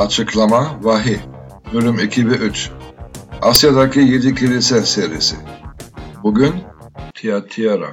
Açıklama Vahiy Bölüm 2 ve 3 Asya'daki 7 kilise serisi. Bugün Tiatira.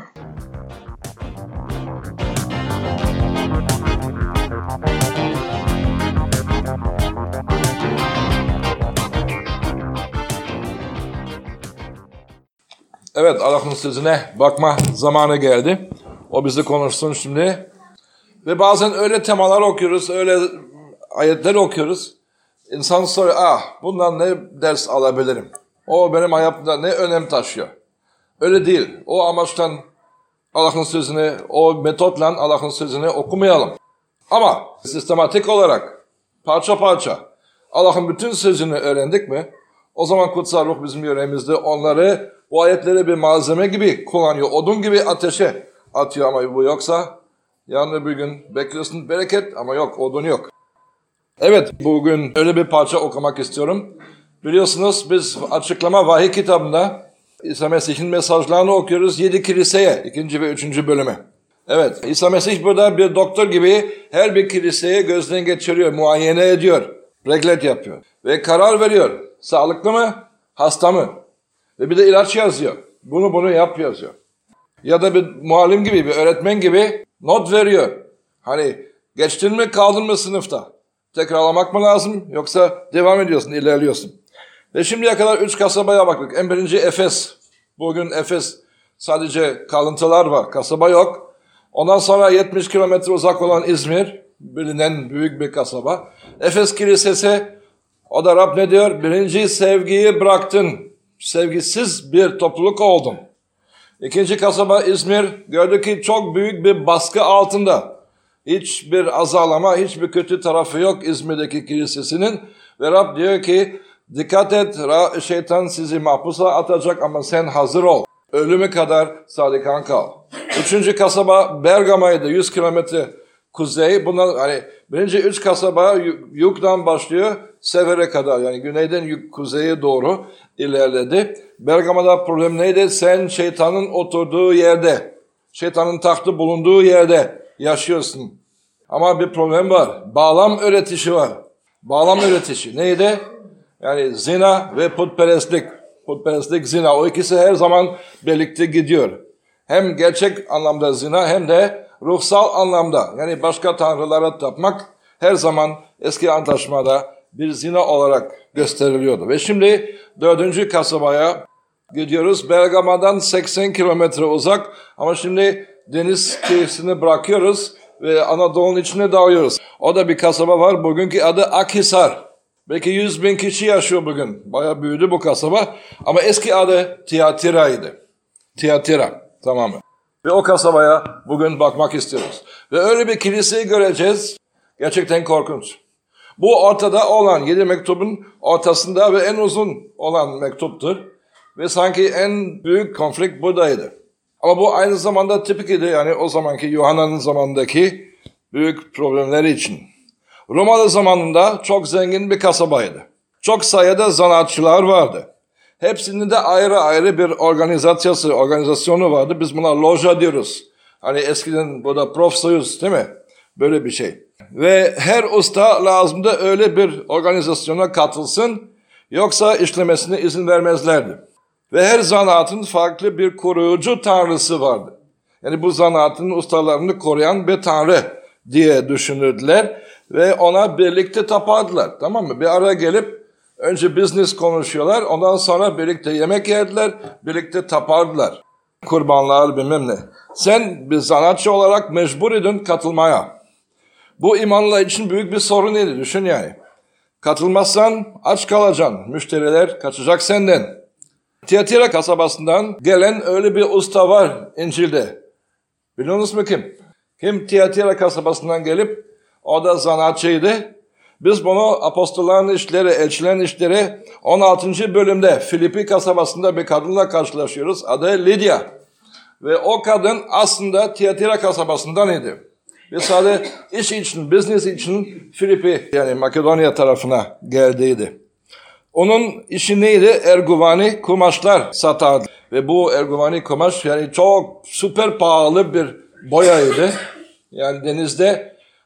Evet, Allah'ın sözüne bakma zamanı geldi. O bizi konuşsun şimdi. Ve bazen öyle temalar okuyoruz, öyle ayetler okuyoruz. İnsan soruyor, bundan ne ders alabilirim? O benim hayatımda ne önem taşıyor? Öyle değil. O amaçtan Allah'ın sözünü, o metotla Allah'ın sözünü okumayalım. Ama sistematik olarak, parça parça Allah'ın bütün sözünü öğrendik mi? O zaman kutsal ruh bizim yüreğimizde onları, bu ayetleri bir malzeme gibi kullanıyor. Odun gibi ateşe atıyor ama bu yoksa yarın bir gün bekliyorsun bereket ama yok, odun yok. Evet, bugün öyle bir parça okumak istiyorum. Biliyorsunuz biz Açıklama Vahiy kitabında İsa Mesih'in mesajlarını okuyoruz 7 kiliseye, 2. ve 3. bölümü. Evet, İsa Mesih burada bir doktor gibi her bir kiliseye gözden geçiriyor, muayene ediyor, reglet yapıyor ve karar veriyor. Sağlıklı mı, hasta mı? Ve bir de ilaç yazıyor. Bunu yap yazıyor. Ya da bir muallim gibi, bir öğretmen gibi not veriyor. Hani geçtin mi, kaldın mı sınıfta? Tekrarlamak mı lazım yoksa devam ediyorsun, ilerliyorsun. Ve şimdiye kadar 3 kasabaya baktık. En birinci Efes. Bugün Efes sadece kalıntılar var, kasaba yok. Ondan sonra 70 kilometre uzak olan İzmir, bilinen büyük bir kasaba. Efes Kilisesi, o da Rab ne diyor? Birinci sevgiyi bıraktın. Sevgisiz bir topluluk oldun. İkinci kasaba İzmir, gördük ki çok büyük bir baskı altında. Hiçbir azalama, hiçbir kötü tarafı yok İzmir'deki kilisesinin. Ve Rab diyor ki, dikkat et, şeytan sizi mahpusa atacak ama sen hazır ol. Ölüme kadar sadıkan kal. Üçüncü kasaba Bergama'ydı, 100 kilometre kuzey. Bunlar hani birinci 3 kasaba yuktan başlıyor, Sever'e kadar yani güneyden kuzeye doğru ilerledi. Bergama'da problem neydi? Sen şeytanın oturduğu yerde, şeytanın tahtı bulunduğu yerde yaşıyorsun. Ama bir problem var. Bağlam öğretişi var. Bağlam öğretişi neydi? Yani zina ve putperestlik. Putperestlik, zina. O ikisi her zaman birlikte gidiyor. Hem gerçek anlamda zina hem de ruhsal anlamda. Yani başka tanrılara tapmak her zaman eski antlaşmada bir zina olarak gösteriliyordu. Ve şimdi 4. kasabaya gidiyoruz. Bergama'dan 80 kilometre uzak ama şimdi deniz kıyısını bırakıyoruz ve Anadolu'nun içine dalıyoruz. O da bir kasaba var. Bugünkü adı Akhisar. Belki 100.000 kişi yaşıyor bugün. Bayağı büyüdü bu kasaba. Ama eski adı Tiatira'ydı. Tiatira tamamen. Ve o kasabaya bugün bakmak istiyoruz. Ve öyle bir kiliseyi göreceğiz. Gerçekten korkunç. Bu ortada olan 7 mektubun ortasında ve en uzun olan mektuptur. Ve sanki en büyük konflikt buradaydı. Ama bu aynı zamanda tipikiydi. Yani o zamanki Yuhanna'nın zamandaki büyük problemleri için. Romalı zamanında çok zengin bir kasabaydı. Çok sayıda zanaatçılar vardı. Hepsinin de ayrı ayrı bir organizasyonu vardı. Biz buna loja diyoruz. Hani eskiden burada prof soyuz değil mi? Böyle bir şey. Ve her usta lazımdı öyle bir organizasyona katılsın. Yoksa işlemesine izin vermezlerdi. Ve her zanaatın farklı bir koruyucu tanrısı vardı. Yani bu zanaatın ustalarını koruyan bir tanrı diye düşünürdüler. Ve ona birlikte tapardılar. Tamam mı? Bir araya gelip önce business konuşuyorlar. Ondan sonra birlikte yemek yerdiler. Birlikte tapardılar. Kurbanlar bilmem ne. Sen bir sanatçı olarak mecbur idin katılmaya. Bu imanlılar için büyük bir sorun idi. Düşün yani. Katılmazsan aç kalacaksın. Müşteriler kaçacak senden. Tiatira kasabasından gelen öyle bir usta var İncil'de. Biliyor musunuz kim? Kim Tiatira kasabasından gelip o da zanaatçıydı. Biz bunu apostolların işleri, elçilerin işleri 16. bölümde Filipi kasabasında bir kadınla karşılaşıyoruz. Adı Lidya. Ve o kadın aslında Tiatira kasabasından idi. Ve sadece iş için, business için Filipi yani Makedonya tarafına geldiydi. Onun işi neydi? Erguvani kumaşlar satardı. Ve bu erguvani kumaş yani çok süper pahalı bir boyaydı. Yani denizde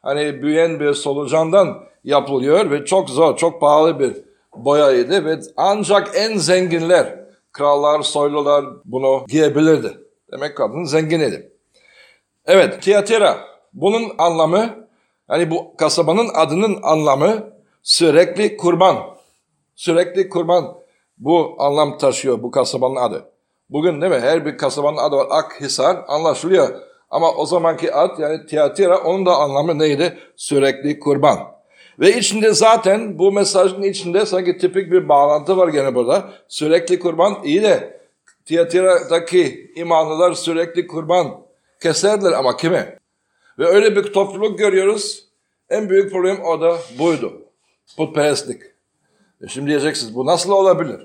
hani büyüyen bir solucandan yapılıyor ve çok zor, çok pahalı bir boyaydı ve ancak en zenginler, krallar, soylular bunu giyebilirdi. Demek kadın zenginiydi. Evet, Tiyatira. Bunun anlamı, hani bu kasabanın adının anlamı sürekli kurban. Sürekli kurban bu anlam taşıyor bu kasabanın adı. Bugün değil mi? Her bir kasabanın adı var. Akhisar anlaşılıyor. Ama o zamanki ad yani Tiyatira onun da anlamı neydi? Sürekli kurban. Ve içinde zaten bu mesajın içinde sanki tipik bir bağlantı var gene burada. Sürekli kurban iyi de Tiyatira'daki imanlılar sürekli kurban keserdiler ama kime? Ve öyle bir topluluk görüyoruz. En büyük problem o da buydu. Putperestlik. Şimdi diyeceksiniz bu nasıl olabilir?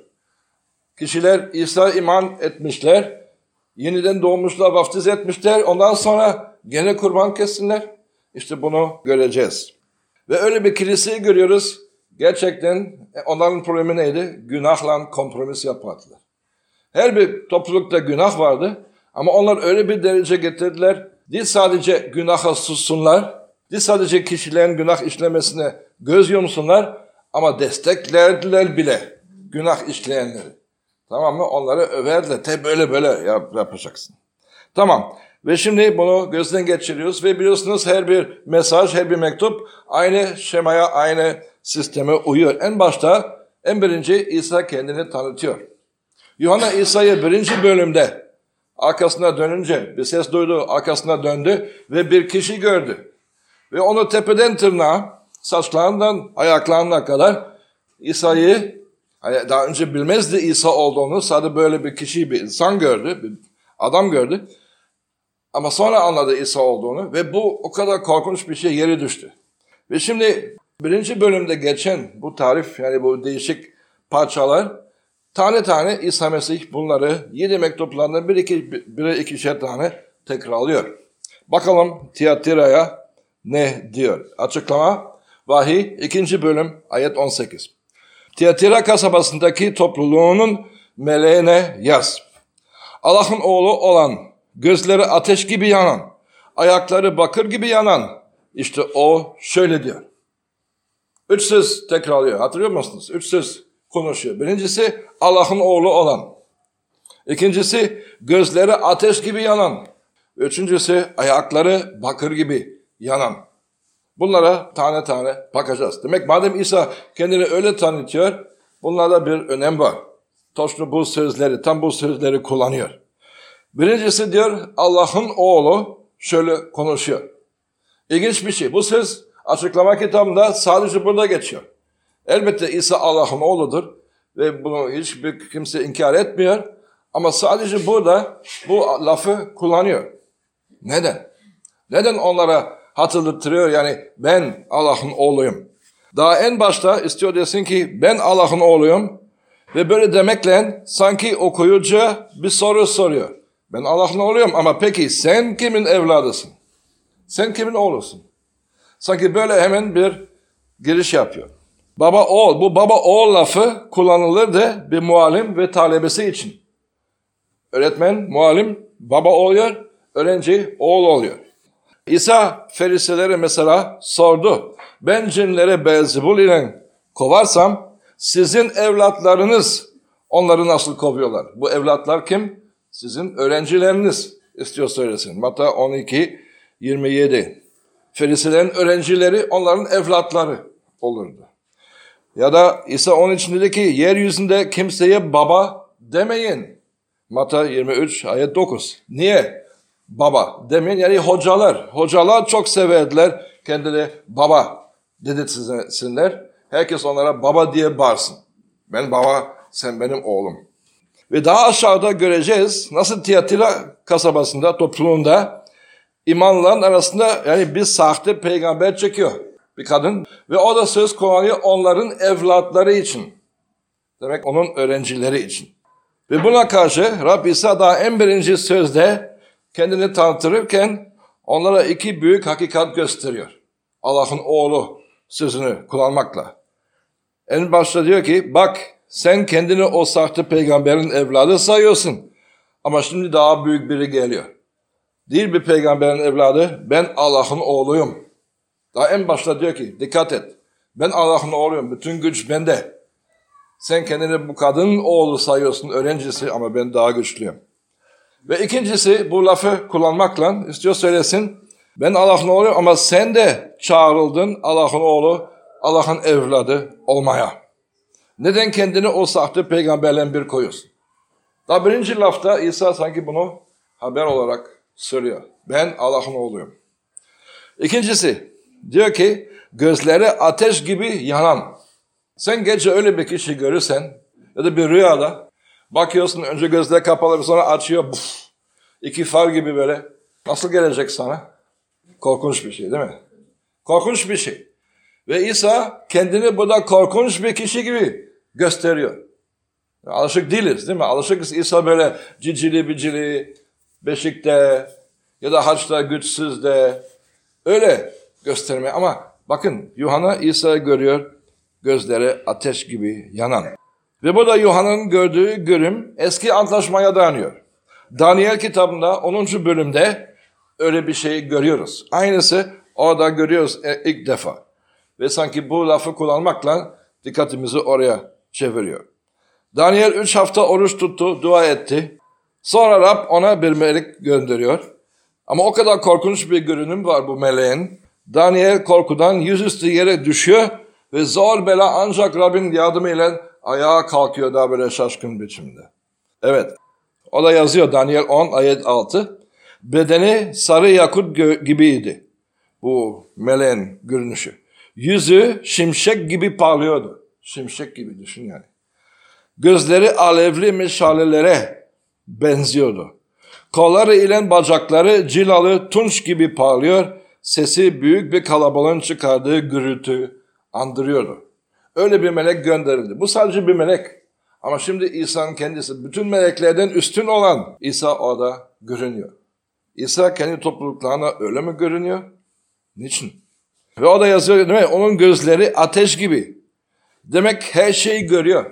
Kişiler İsa iman etmişler, yeniden doğmuşlar, vaftiz etmişler, ondan sonra gene kurban kessinler. İşte bunu göreceğiz. Ve öyle bir kiliseyi görüyoruz. Gerçekten onların problemi neydi? Günahla kompromis yapardılar. Her bir toplulukta günah vardı ama onlar öyle bir derece getirdiler. Değil sadece günaha sussunlar, değil sadece kişilerin günah işlemesine göz yumsunlar ama desteklerdiler bile günah işleyenleri. Tamam mı? Onları överdiler. Tabi böyle yapacaksın. Tamam. Ve şimdi bunu gözden geçiriyoruz ve biliyorsunuz her bir mesaj, her bir mektup aynı şemaya, aynı sisteme uyuyor. En başta, en birinci İsa kendini tanıtıyor. Yuhanna İsa'yı 1. bölümde arkasına dönünce bir ses duydu, arkasına döndü ve bir kişi gördü. Ve onu tepeden tırnağa, saçlarından ayaklarına kadar İsa'yı, hani daha önce bilmezdi İsa olduğunu, sadece böyle bir kişiyi, bir insan gördü, bir adam gördü. Ama sonra anladı İsa olduğunu ve bu o kadar korkunç bir şey yere düştü. Ve şimdi 1. bölümde geçen bu tarif, yani bu değişik parçalar, tane tane İsa Mesih bunları 7 mektuplarından biri ikişer tane tekrarlıyor. Bakalım Tiyatira'ya ne diyor? Açıklama, Vahiy 2. bölüm ayet 18. Tiyatira kasabasındaki topluluğunun meleğine yaz. Allah'ın oğlu olan, gözleri ateş gibi yanan, ayakları bakır gibi yanan, işte o şöyle diyor. 3 söz tekrarlıyor. Hatırlıyor musunuz? 3 söz konuşuyor. Birincisi Allah'ın oğlu olan. İkincisi gözleri ateş gibi yanan. Üçüncüsü ayakları bakır gibi yanan. Bunlara tane tane bakacağız. Demek madem İsa kendini öyle tanıtıyor, bunlarda bir önem var. Toşlu bu sözleri, tam bu sözleri kullanıyor. Birincisi diyor Allah'ın oğlu şöyle konuşuyor. İlginç bir şey. Bu söz açıklama kitabında sadece burada geçiyor. Elbette İsa Allah'ın oğludur ve bunu hiçbir kimse inkar etmiyor. Ama sadece burada bu lafı kullanıyor. Neden? Neden onlara hatırlatıyor yani ben Allah'ın oğluyum? Daha en başta istiyor desin ki ben Allah'ın oğluyum ve böyle demekle sanki okuyucuya bir soru soruyor. Ben Allah'ın oğluyum ama peki sen kimin evladısın? Sen kimin oğlusun? Sanki böyle hemen bir giriş yapıyor. Baba oğul, bu baba oğul lafı kullanılırdı bir muallim ve talebesi için. Öğretmen, muallim baba oluyor, öğrenci oğul oluyor. İsa Farisilere mesela sordu. Ben cinleri Beelzebul ile kovarsam sizin evlatlarınız onları nasıl kovuyorlar? Bu evlatlar kim? Sizin öğrencileriniz istiyor söylesin. Matta 12:27. Ferisilerin öğrencileri onların evlatları olurdu. Ya da İsa onun için dedi ki yeryüzünde kimseye baba demeyin. Matta 23 ayet 9. Niye? Baba demeyin yani hocalar. Hocalar çok severdiler kendileri baba dedirtsinler. Herkes onlara baba diye bağırsın. Ben baba, sen benim oğlum. Ve daha aşağıda göreceğiz nasıl Tiyatira kasabasında, topluluğunda imanlıların arasında yani bir sahte peygamber çekiyor bir kadın. Ve o da söz kullanıyor onların evlatları için. Demek onun öğrencileri için. Ve buna karşı Rab İsa daha en birinci sözde kendini tanıtırken onlara 2 büyük hakikat gösteriyor. Allah'ın oğlu sözünü kullanmakla. En başta diyor ki bak sen kendini o sahte peygamberin evladı sayıyorsun. Ama şimdi daha büyük biri geliyor. Değil bir peygamberin evladı, ben Allah'ın oğluyum. Daha en başta diyor ki dikkat et. Ben Allah'ın oğluyum. Bütün güç bende. Sen kendini bu kadın oğlu sayıyorsun, öğrencisi, ama ben daha güçlüyüm. Ve ikincisi bu lafı kullanmakla istiyor söylesin. Ben Allah'ın oğluyum ama sen de çağrıldın Allah'ın oğlu, Allah'ın evladı olmaya. Neden kendini o sahte peygamberle bir koyuyorsun? Daha birinci lafta İsa sanki bunu haber olarak söylüyor. Ben Allah'ın oğluyum. İkincisi diyor ki gözleri ateş gibi yanan. Sen gece öyle bir kişi görürsen ya da bir rüyada bakıyorsun, önce gözleri kapalı, sonra açıyor. İki far gibi böyle. Nasıl gelecek sana? Korkunç bir şey değil mi? Korkunç bir şey. Ve İsa kendini burada korkunç bir kişi gibi gösteriyor. Alışık değiliz değil mi? Alışıkız İsa böyle cicili bicili, beşikte ya da haçta güçsüz de öyle göstermeye. Ama bakın Yuhanna İsa'yı görüyor, gözleri ateş gibi yanan. Ve burada Yuhanna'nın gördüğü görüm eski antlaşmaya dayanıyor. Daniel kitabında 10. bölümde öyle bir şey görüyoruz. Aynısı orada görüyoruz ilk defa. Ve sanki bu lafı kullanmakla dikkatimizi oraya çeviriyor. Daniel 3 hafta oruç tuttu, dua etti. Sonra Rab ona bir melek gönderiyor. Ama o kadar korkunç bir görünüm var bu meleğin. Daniel korkudan yüzüstü yere düşüyor ve zor bela ancak Rabbin yardımıyla ayağa kalkıyor daha böyle şaşkın biçimde. Evet, o da yazıyor Daniel 10 ayet 6. Bedeni sarı yakut gibiydi bu meleğin görünüşü. Yüzü şimşek gibi parlıyordu. Şimşek gibi düşün yani. Gözleri alevli meşalelere benziyordu. Kolları ile bacakları cilalı tunç gibi parlıyor. Sesi büyük bir kalabalığın çıkardığı gürültü andırıyordu. Öyle bir melek gönderildi. Bu sadece bir melek. Ama şimdi İsa'nın kendisi, bütün meleklerden üstün olan İsa orada görünüyor. İsa kendi topluluklarına öyle mi görünüyor? Niçin? Ve o da yazıyor değil mi? Onun gözleri ateş gibi. Demek her şeyi görüyor.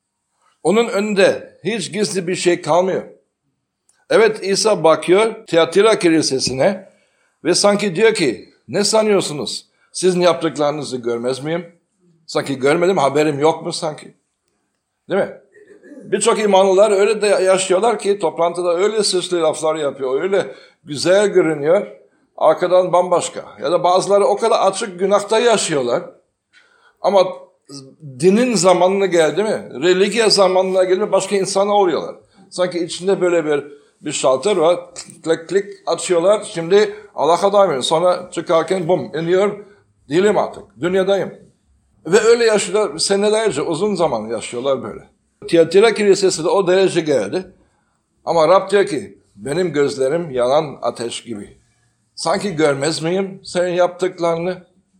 Onun önünde hiç gizli bir şey kalmıyor. Evet, İsa bakıyor Tiyatira kilisesine ve sanki diyor ki ne sanıyorsunuz? Sizin yaptıklarınızı görmez miyim? Sanki görmedim, haberim yok mu sanki? Değil mi? Birçok imanlılar öyle de yaşıyorlar ki toplantıda öyle süslü laflar yapıyor, öyle güzel görünüyor. Arkadan bambaşka. Ya da bazıları o kadar açık günahta yaşıyorlar. Ama dinin zamanına geldi mi? Religiya zamanına geldi mi? Başka insana oluyorlar. Sanki içinde böyle bir şalter var. Klik açıyorlar. Şimdi Allah'a daim. Sonra çıkarken bum iniyor. Değilim artık. Dünyadayım. Ve öyle yaşıyorlar. Senelerce uzun zaman yaşıyorlar böyle. Tiyatira kilisesi de o derece geldi. Ama Rab diyor ki benim gözlerim yanan ateş gibi. Sanki görmez miyim senin yaptıklarını?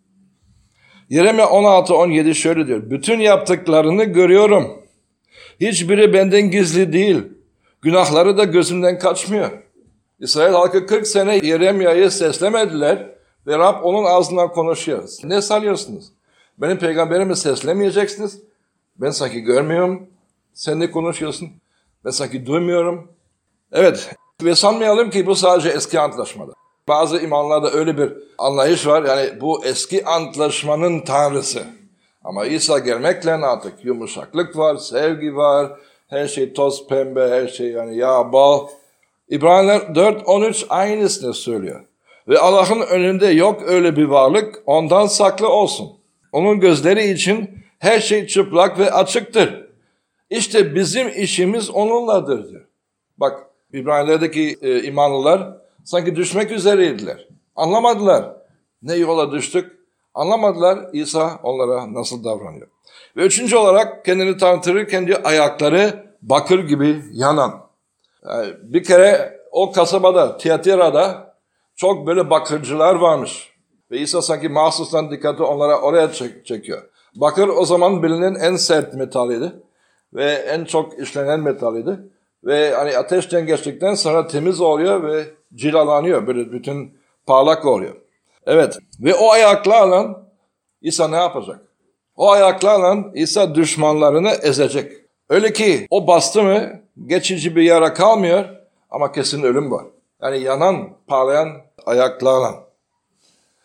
Yeremye 16-17 şöyle diyor. Bütün yaptıklarını görüyorum. Hiçbiri benden gizli değil. Günahları da gözümden kaçmıyor. İsrail halkı 40 sene Yeremya'yı seslemediler ve Rab onun ağzından konuşuyor. Ne sanıyorsunuz? Benim peygamberimi seslemeyeceksiniz. Ben sanki görmüyorum. Sen ne konuşuyorsun? Ben sanki duymuyorum. Evet. Ve sanmayalım ki bu sadece eski antlaşmada. Bazı imanlarda öyle bir anlayış var. Yani bu eski antlaşmanın tanrısı. Ama İsa gelmekle artık yumuşaklık var, sevgi var. Her şey toz pembe, her şey yani yağ, bal. İbraniler 4:13 aynısını söylüyor. Ve Allah'ın önünde yok öyle bir varlık, ondan saklı olsun. Onun gözleri için her şey çıplak ve açıktır. İşte bizim işimiz onunladır diyor. Bak İbranilerdeki imanlılar sanki düşmek üzereydiler. Anlamadılar. Ne yola düştük? Anlamadılar İsa onlara nasıl davranıyor. Ve üçüncü olarak kendini tanıtırken diyor ayakları bakır gibi yanan. Yani bir kere o kasabada, Tiyatira'da çok böyle bakırcılar varmış. Ve İsa sanki mahsustan dikkati onlara oraya çekiyor. Bakır o zaman bilinen en sert metaliydi. Ve en çok işlenen metaliydi. Ve hani ateşten geçtikten sonra temiz oluyor ve cilalanıyor. Böyle bütün parlak oluyor. Evet. Ve o ayaklarla İsa ne yapacak? O ayaklarla İsa düşmanlarını ezecek. Öyle ki o bastı mı geçici bir yara kalmıyor ama kesin ölüm var. Yani yanan, parlayan ayaklarla.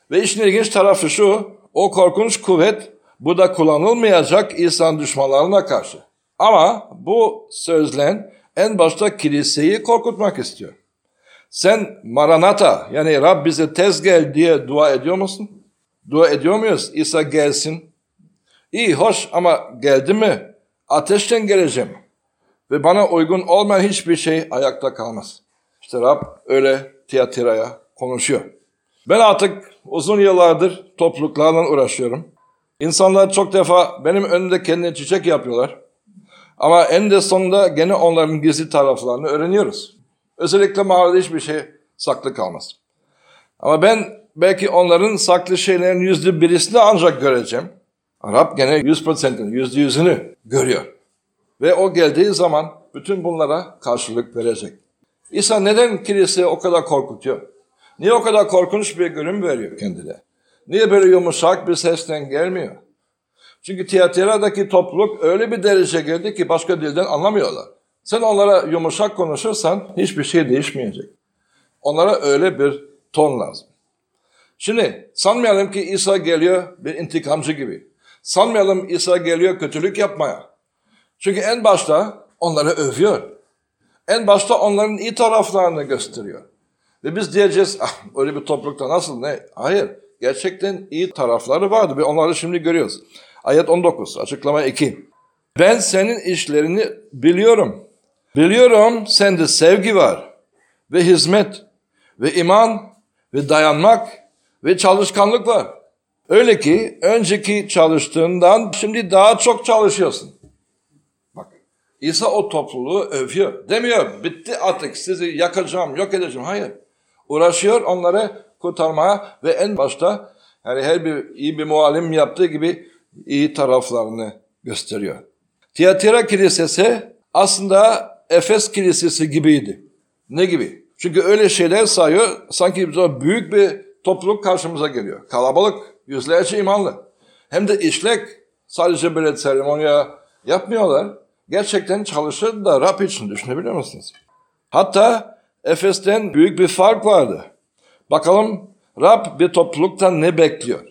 Ve işin ilginç tarafı şu, o korkunç kuvvet bu da kullanılmayacak İsa'nın düşmanlarına karşı. Ama bu sözlen en başta kiliseyi korkutmak istiyor. Sen Maranata yani Rab bize tez gel diye dua ediyor musun? Dua ediyor muyuz? İsa gelsin. İyi, hoş ama geldi mi? Ateşten geleceğim. Ve bana uygun olmayan hiçbir şey ayakta kalmaz. İşte Rab öyle Tiyatira'ya konuşuyor. Ben artık uzun yıllardır topluluklarla uğraşıyorum. İnsanlar çok defa benim önümde kendine çiçek yapıyorlar. Ama en de sonunda gene onların gizli taraflarını öğreniyoruz. Özellikle mağarada hiçbir şey saklı kalmaz. Ama ben belki onların saklı şeylerin %1'ini ancak göreceğim. Rab gene 100%'ını, %100'ünü görüyor. Ve o geldiği zaman bütün bunlara karşılık verecek. İsa neden kiliseyi o kadar korkutuyor? Niye o kadar korkunç bir görünüm veriyor kendine? Niye böyle yumuşak bir sesten gelmiyor? Çünkü Tiyatira'daki topluluk öyle bir derece geldi ki başka dilden anlamıyorlar. Sen onlara yumuşak konuşursan hiçbir şey değişmeyecek. Onlara öyle bir ton lazım. Şimdi sanmayalım ki İsa geliyor bir intikamcı gibi. Sanmayalım İsa geliyor kötülük yapmaya. Çünkü en başta onları övüyor. En başta onların iyi taraflarını gösteriyor. Ve biz diyeceğiz, öyle bir toplulukta nasıl ne? Hayır, gerçekten iyi tarafları vardı ve onları şimdi görüyoruz. Ayet 19, açıklama 2. Ben senin işlerini biliyorum. Biliyorum sende sevgi var ve hizmet ve iman ve dayanmak ve çalışkanlık var. Öyle ki önceki çalıştığından şimdi daha çok çalışıyorsun. Bak, İsa o topluluğu övüyor. Demiyor, bitti artık sizi yakacağım, yok edeceğim. Hayır. Uğraşıyor onları kurtarmaya ve en başta yani her bir iyi bir muallim yaptığı gibi iyi taraflarını gösteriyor. Tiyatira Kilisesi aslında Efes Kilisesi gibiydi. Ne gibi? Çünkü öyle şeyler sayıyor, sanki büyük bir topluluk karşımıza geliyor. Kalabalık, yüzlerce imanlı. Hem de işlek, sadece böyle seremoniya yapmıyorlar. Gerçekten çalışır da Rab için, düşünebiliyor musunuz? Hatta Efes'ten büyük bir fark vardı. Bakalım Rab bir topluluktan ne bekliyor?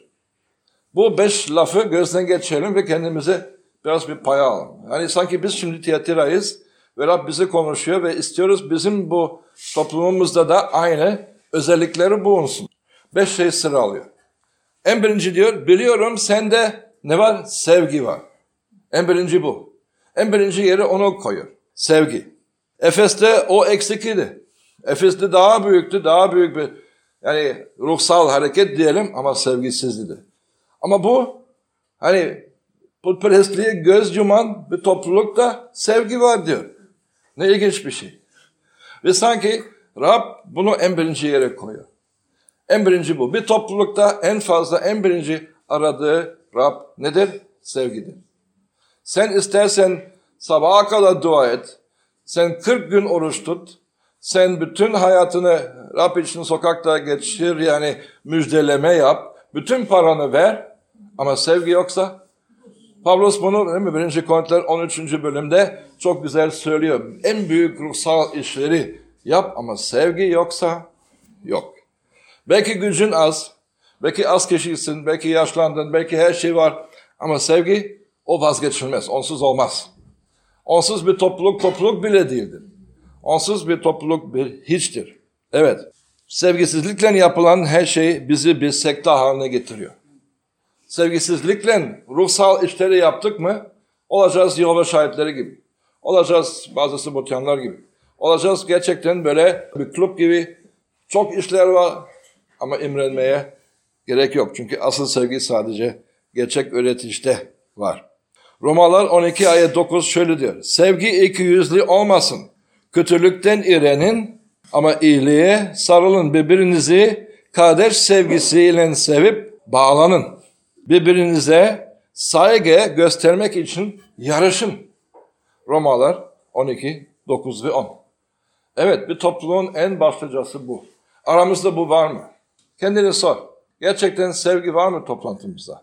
Bu 5 lafı gözden geçirelim ve kendimize biraz bir pay alalım. Yani sanki biz şimdi Tiyatira'yız ve Rab bize konuşuyor ve istiyoruz bizim bu toplumumuzda da aynı özellikleri bulunsun. 5 şey sıralıyor. En birinci diyor, biliyorum sende ne var? Sevgi var. En birinci bu. En birinci yere onu koyuyor. Sevgi. Efes'te o eksik idi. Efes'te daha büyüktü, daha büyük bir yani ruhsal hareket diyelim ama sevgisizdi. Ama bu hani putperestliğe göz yuman bir toplulukta sevgi var diyor. Ne ilginç bir şey. Ve sanki Rab bunu en birinci yere koyuyor. En birinci bu. Bir toplulukta en fazla en birinci aradığı Rab nedir? Sevgidir. Sen istersen sabaha kadar dua et. Sen 40 gün oruç tut. Sen bütün hayatını Rab için sokakta geçir yani müjdeleme yap. Bütün paranı ver. Ama sevgi yoksa Pavlos bunu değil mi? 1. Korintiler 13. bölümde çok güzel söylüyor. En büyük ruhsal işleri yap ama sevgi yoksa yok. Belki gücün az, belki az kişisin, belki yaşlandın, belki her şey var. Ama sevgi o vazgeçilmez, onsuz olmaz. Onsuz bir topluluk bile değildir. Onsuz bir topluluk bir hiçtir. Evet, sevgisizlikle yapılan her şey bizi bir sekte haline getiriyor. Sevgisizlikle ruhsal işleri yaptık mı olacağız Yehova şahitleri gibi. Olacağız bazı Subotyanlar gibi. Olacağız gerçekten böyle bir kulüp gibi çok işler var ama imrenmeye gerek yok. Çünkü asıl sevgi sadece gerçek öğretişte var. Romalılar 12 ayet 9 şöyle diyor. Sevgi ikiyüzlü olmasın. Kötülükten iğrenin ama iyiliğe sarılın. Birbirinizi kardeş sevgisiyle sevip bağlanın. Birbirinize saygı göstermek için yarışın. Romalılar 12, 9 ve 10. Evet, bir topluluğun en başlıcası bu. Aramızda bu var mı? Kendine sor. Gerçekten sevgi var mı toplantımızda?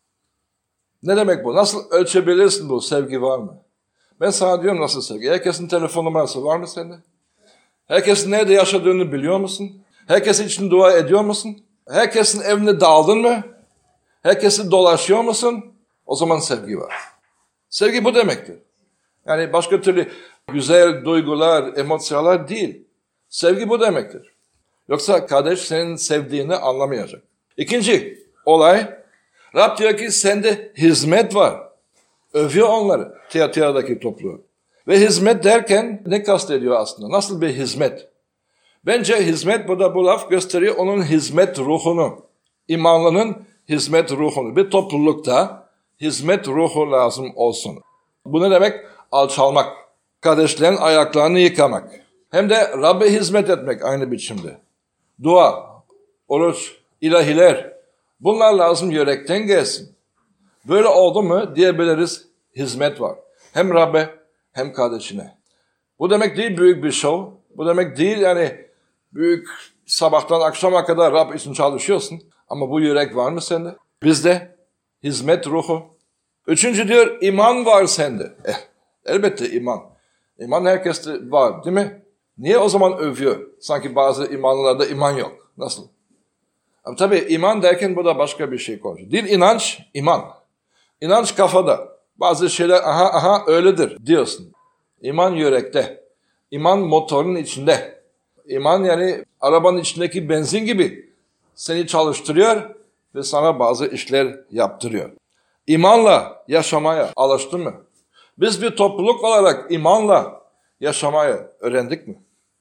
Ne demek bu? Nasıl ölçebilirsin bu sevgi var mı? Ben sana diyorum nasıl sevgi. Herkesin telefon numarası var mı sende? Herkesin nerede yaşadığını biliyor musun? Herkes için dua ediyor musun? Herkesin evine daldın mı? Herkesi dolaşıyor musun? O zaman sevgi var. Sevgi bu demektir. Yani başka türlü güzel duygular, emosyoner değil. Sevgi bu demektir. Yoksa kardeş senin sevdiğini anlamayacak. İkinci olay, Rab diyor ki sende hizmet var. Övüyor onları, Tiyatira'daki topluluğu. Ve hizmet derken ne kastediyor aslında? Nasıl bir hizmet? Bence hizmet, burada bu laf gösteriyor onun hizmet ruhunu. İmanlının hizmet ruhunu. Bir toplulukta hizmet ruhu lazım olsun. Bu ne demek? Alçalmak. Kardeşlerin ayaklarını yıkamak. Hem de Rabbe hizmet etmek aynı biçimde. Dua, oruç, ilahiler. Bunlar lazım yürekten gelsin. Böyle oldu mu diyebiliriz hizmet var. Hem Rabbe hem kardeşine. Bu demek değil büyük bir show. Bu demek değil yani büyük sabahtan akşama kadar Rab için çalışıyorsun. Ama bu yürek var mı sende? Bizde hizmet ruhu. Üçüncü diyor iman var sende. Elbette iman. İman herkeste var değil mi? Niye o zaman övüyor? Sanki bazı imanlarda iman yok. Nasıl? Ama tabii iman derken bu da başka bir şey konuşuyor. Değil inanç, iman. İnanç kafada. Bazı şeyler aha öyledir diyorsun. İman yürekte. İman motorun içinde. İman yani arabanın içindeki benzin gibi seni çalıştırıyor ve sana bazı işler yaptırıyor. İmanla yaşamaya alıştın mı? Biz bir topluluk olarak imanla yaşamaya öğrendik mi?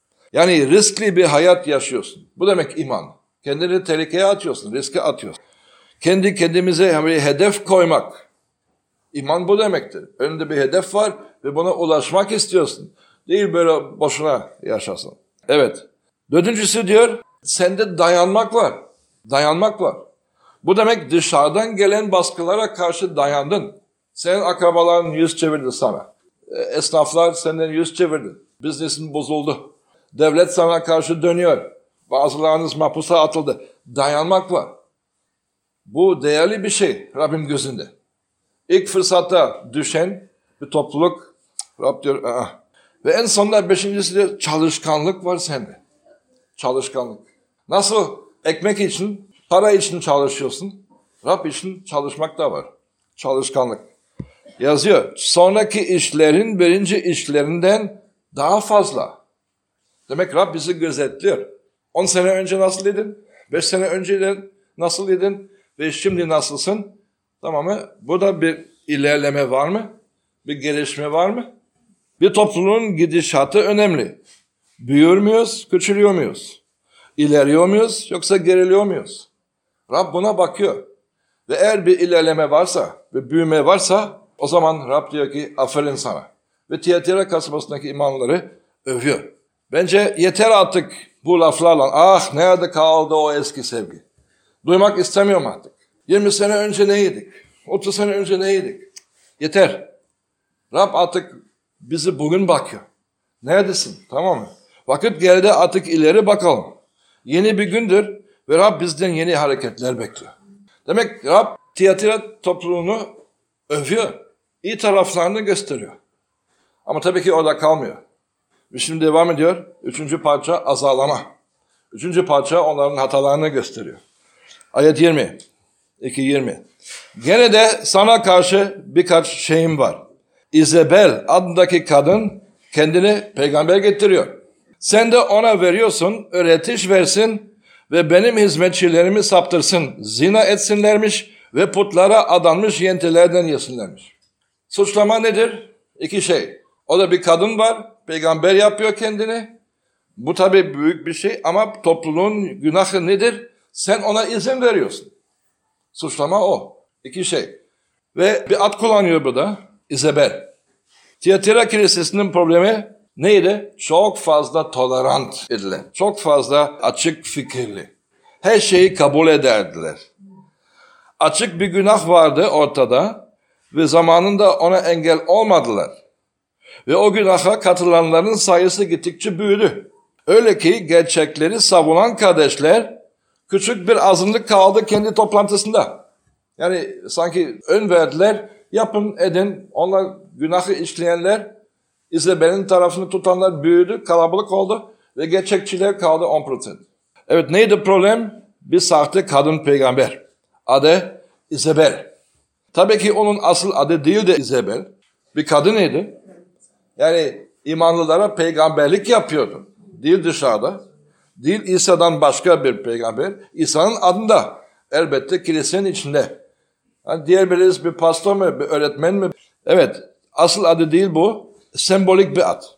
Yani riskli bir hayat yaşıyorsun. Bu demek iman. Kendini tehlikeye atıyorsun, riske atıyorsun. Kendimize bir hedef koymak. İman bu demektir. Önünde bir hedef var ve buna ulaşmak istiyorsun. Değil böyle boşuna yaşasın. Evet. Dördüncüsü diyor, sende dayanmak var. Dayanmak var. Bu demek dışarıdan gelen baskılara karşı dayandın. Senin akrabaların yüz çevirdi sana. Esnaflar senden yüz çevirdi. Biznesin bozuldu. Devlet sana karşı dönüyor. Bazılarınız mahpusa atıldı. Dayanmak var. Bu değerli bir şey Rabbim gözünde. İlk fırsatta düşen bir topluluk Rab diyor. Aa. Ve en sonunda beşincisi de çalışkanlık var sende. Çalışkanlık. Nasıl ekmek için, para için çalışıyorsun? Rab için çalışmak da var. Çalışkanlık. Yazıyor. Sonraki işlerin birinci işlerinden daha fazla. Demek Rab bizi gözetliyor. 10 sene önce nasıl idin? 5 sene önce nasıl idin? Ve şimdi nasılsın? Tamam mı? Burada bir ilerleme var mı? Bir gelişme var mı? Bir topluluğun gidişatı önemli. Büyür müyüz, küçülüyor muyuz? İleriyor muyuz, yoksa geriliyor muyuz? Rab buna bakıyor. Ve eğer bir ilerleme varsa, bir büyüme varsa, o zaman Rab diyor ki aferin sana. Ve Tiyatira kasabasındaki imanları övüyor. Bence yeter artık bu laflarla. Ah nerede kaldı o eski sevgi? Duymak istemiyorum artık. 20 sene önce neydik? 30 sene önce neydik? Yeter. Rab artık bizi bugün bakıyor. Neredesin? Tamam mı? Vakit geldi artık ileri bakalım. Yeni bir gündür ve Rab bizden yeni hareketler bekliyor. Demek Rab Tiyatira topluluğunu övüyor. İyi taraflarını gösteriyor. Ama tabii ki orada kalmıyor. Ve şimdi devam ediyor. 3. parça azarlama. 3. parça onların hatalarını gösteriyor. Ayet 20. 2:20. Gene de sana karşı birkaç şeyim var. İzabel adındaki kadın kendini peygamber getiriyor. Sen de ona veriyorsun, öğretiş versin ve benim hizmetçilerimi saptırsın. Zina etsinlermiş ve putlara adanmış yentilerden yesinlermiş. Suçlama nedir? 2 şey. O da bir kadın var, peygamber yapıyor kendini. Bu tabii büyük bir şey ama topluluğun günahı nedir? Sen ona izin veriyorsun. Suçlama o. 2 şey. Ve bir ad kullanıyor burada. İzabel. Tiyatira kilisesinin problemi neydi? Çok fazla tolerant edilen. Çok fazla açık fikirli. Her şeyi kabul ederdiler. Açık bir günah vardı ortada ve zamanında ona engel olmadılar. Ve o günaha katılanların sayısı gittikçe büyüdü. Öyle ki gerçekleri savunan kardeşler küçük bir azınlık kaldı kendi toplantısında. Yani sanki ön verdiler, yapın edin. Onlar günahı işleyenler, İzabel'in tarafını tutanlar büyüdü, kalabalık oldu ve gerçekçiler kaldı 10%. Evet neydi problem? bir sahte kadın peygamber. Adı İzabel. Tabii ki onun asıl adı değildi İzabel. Bir kadınıydı. Yani imanlılara peygamberlik yapıyordu. Değil dışarıda. Değil İsa'dan başka bir peygamber. İsa'nın adında. Elbette kilisenin içinde. Yani diyebiliriz bir pastör mü, bir öğretmen mi? Evet, asıl adı değil bu. Sembolik bir ad.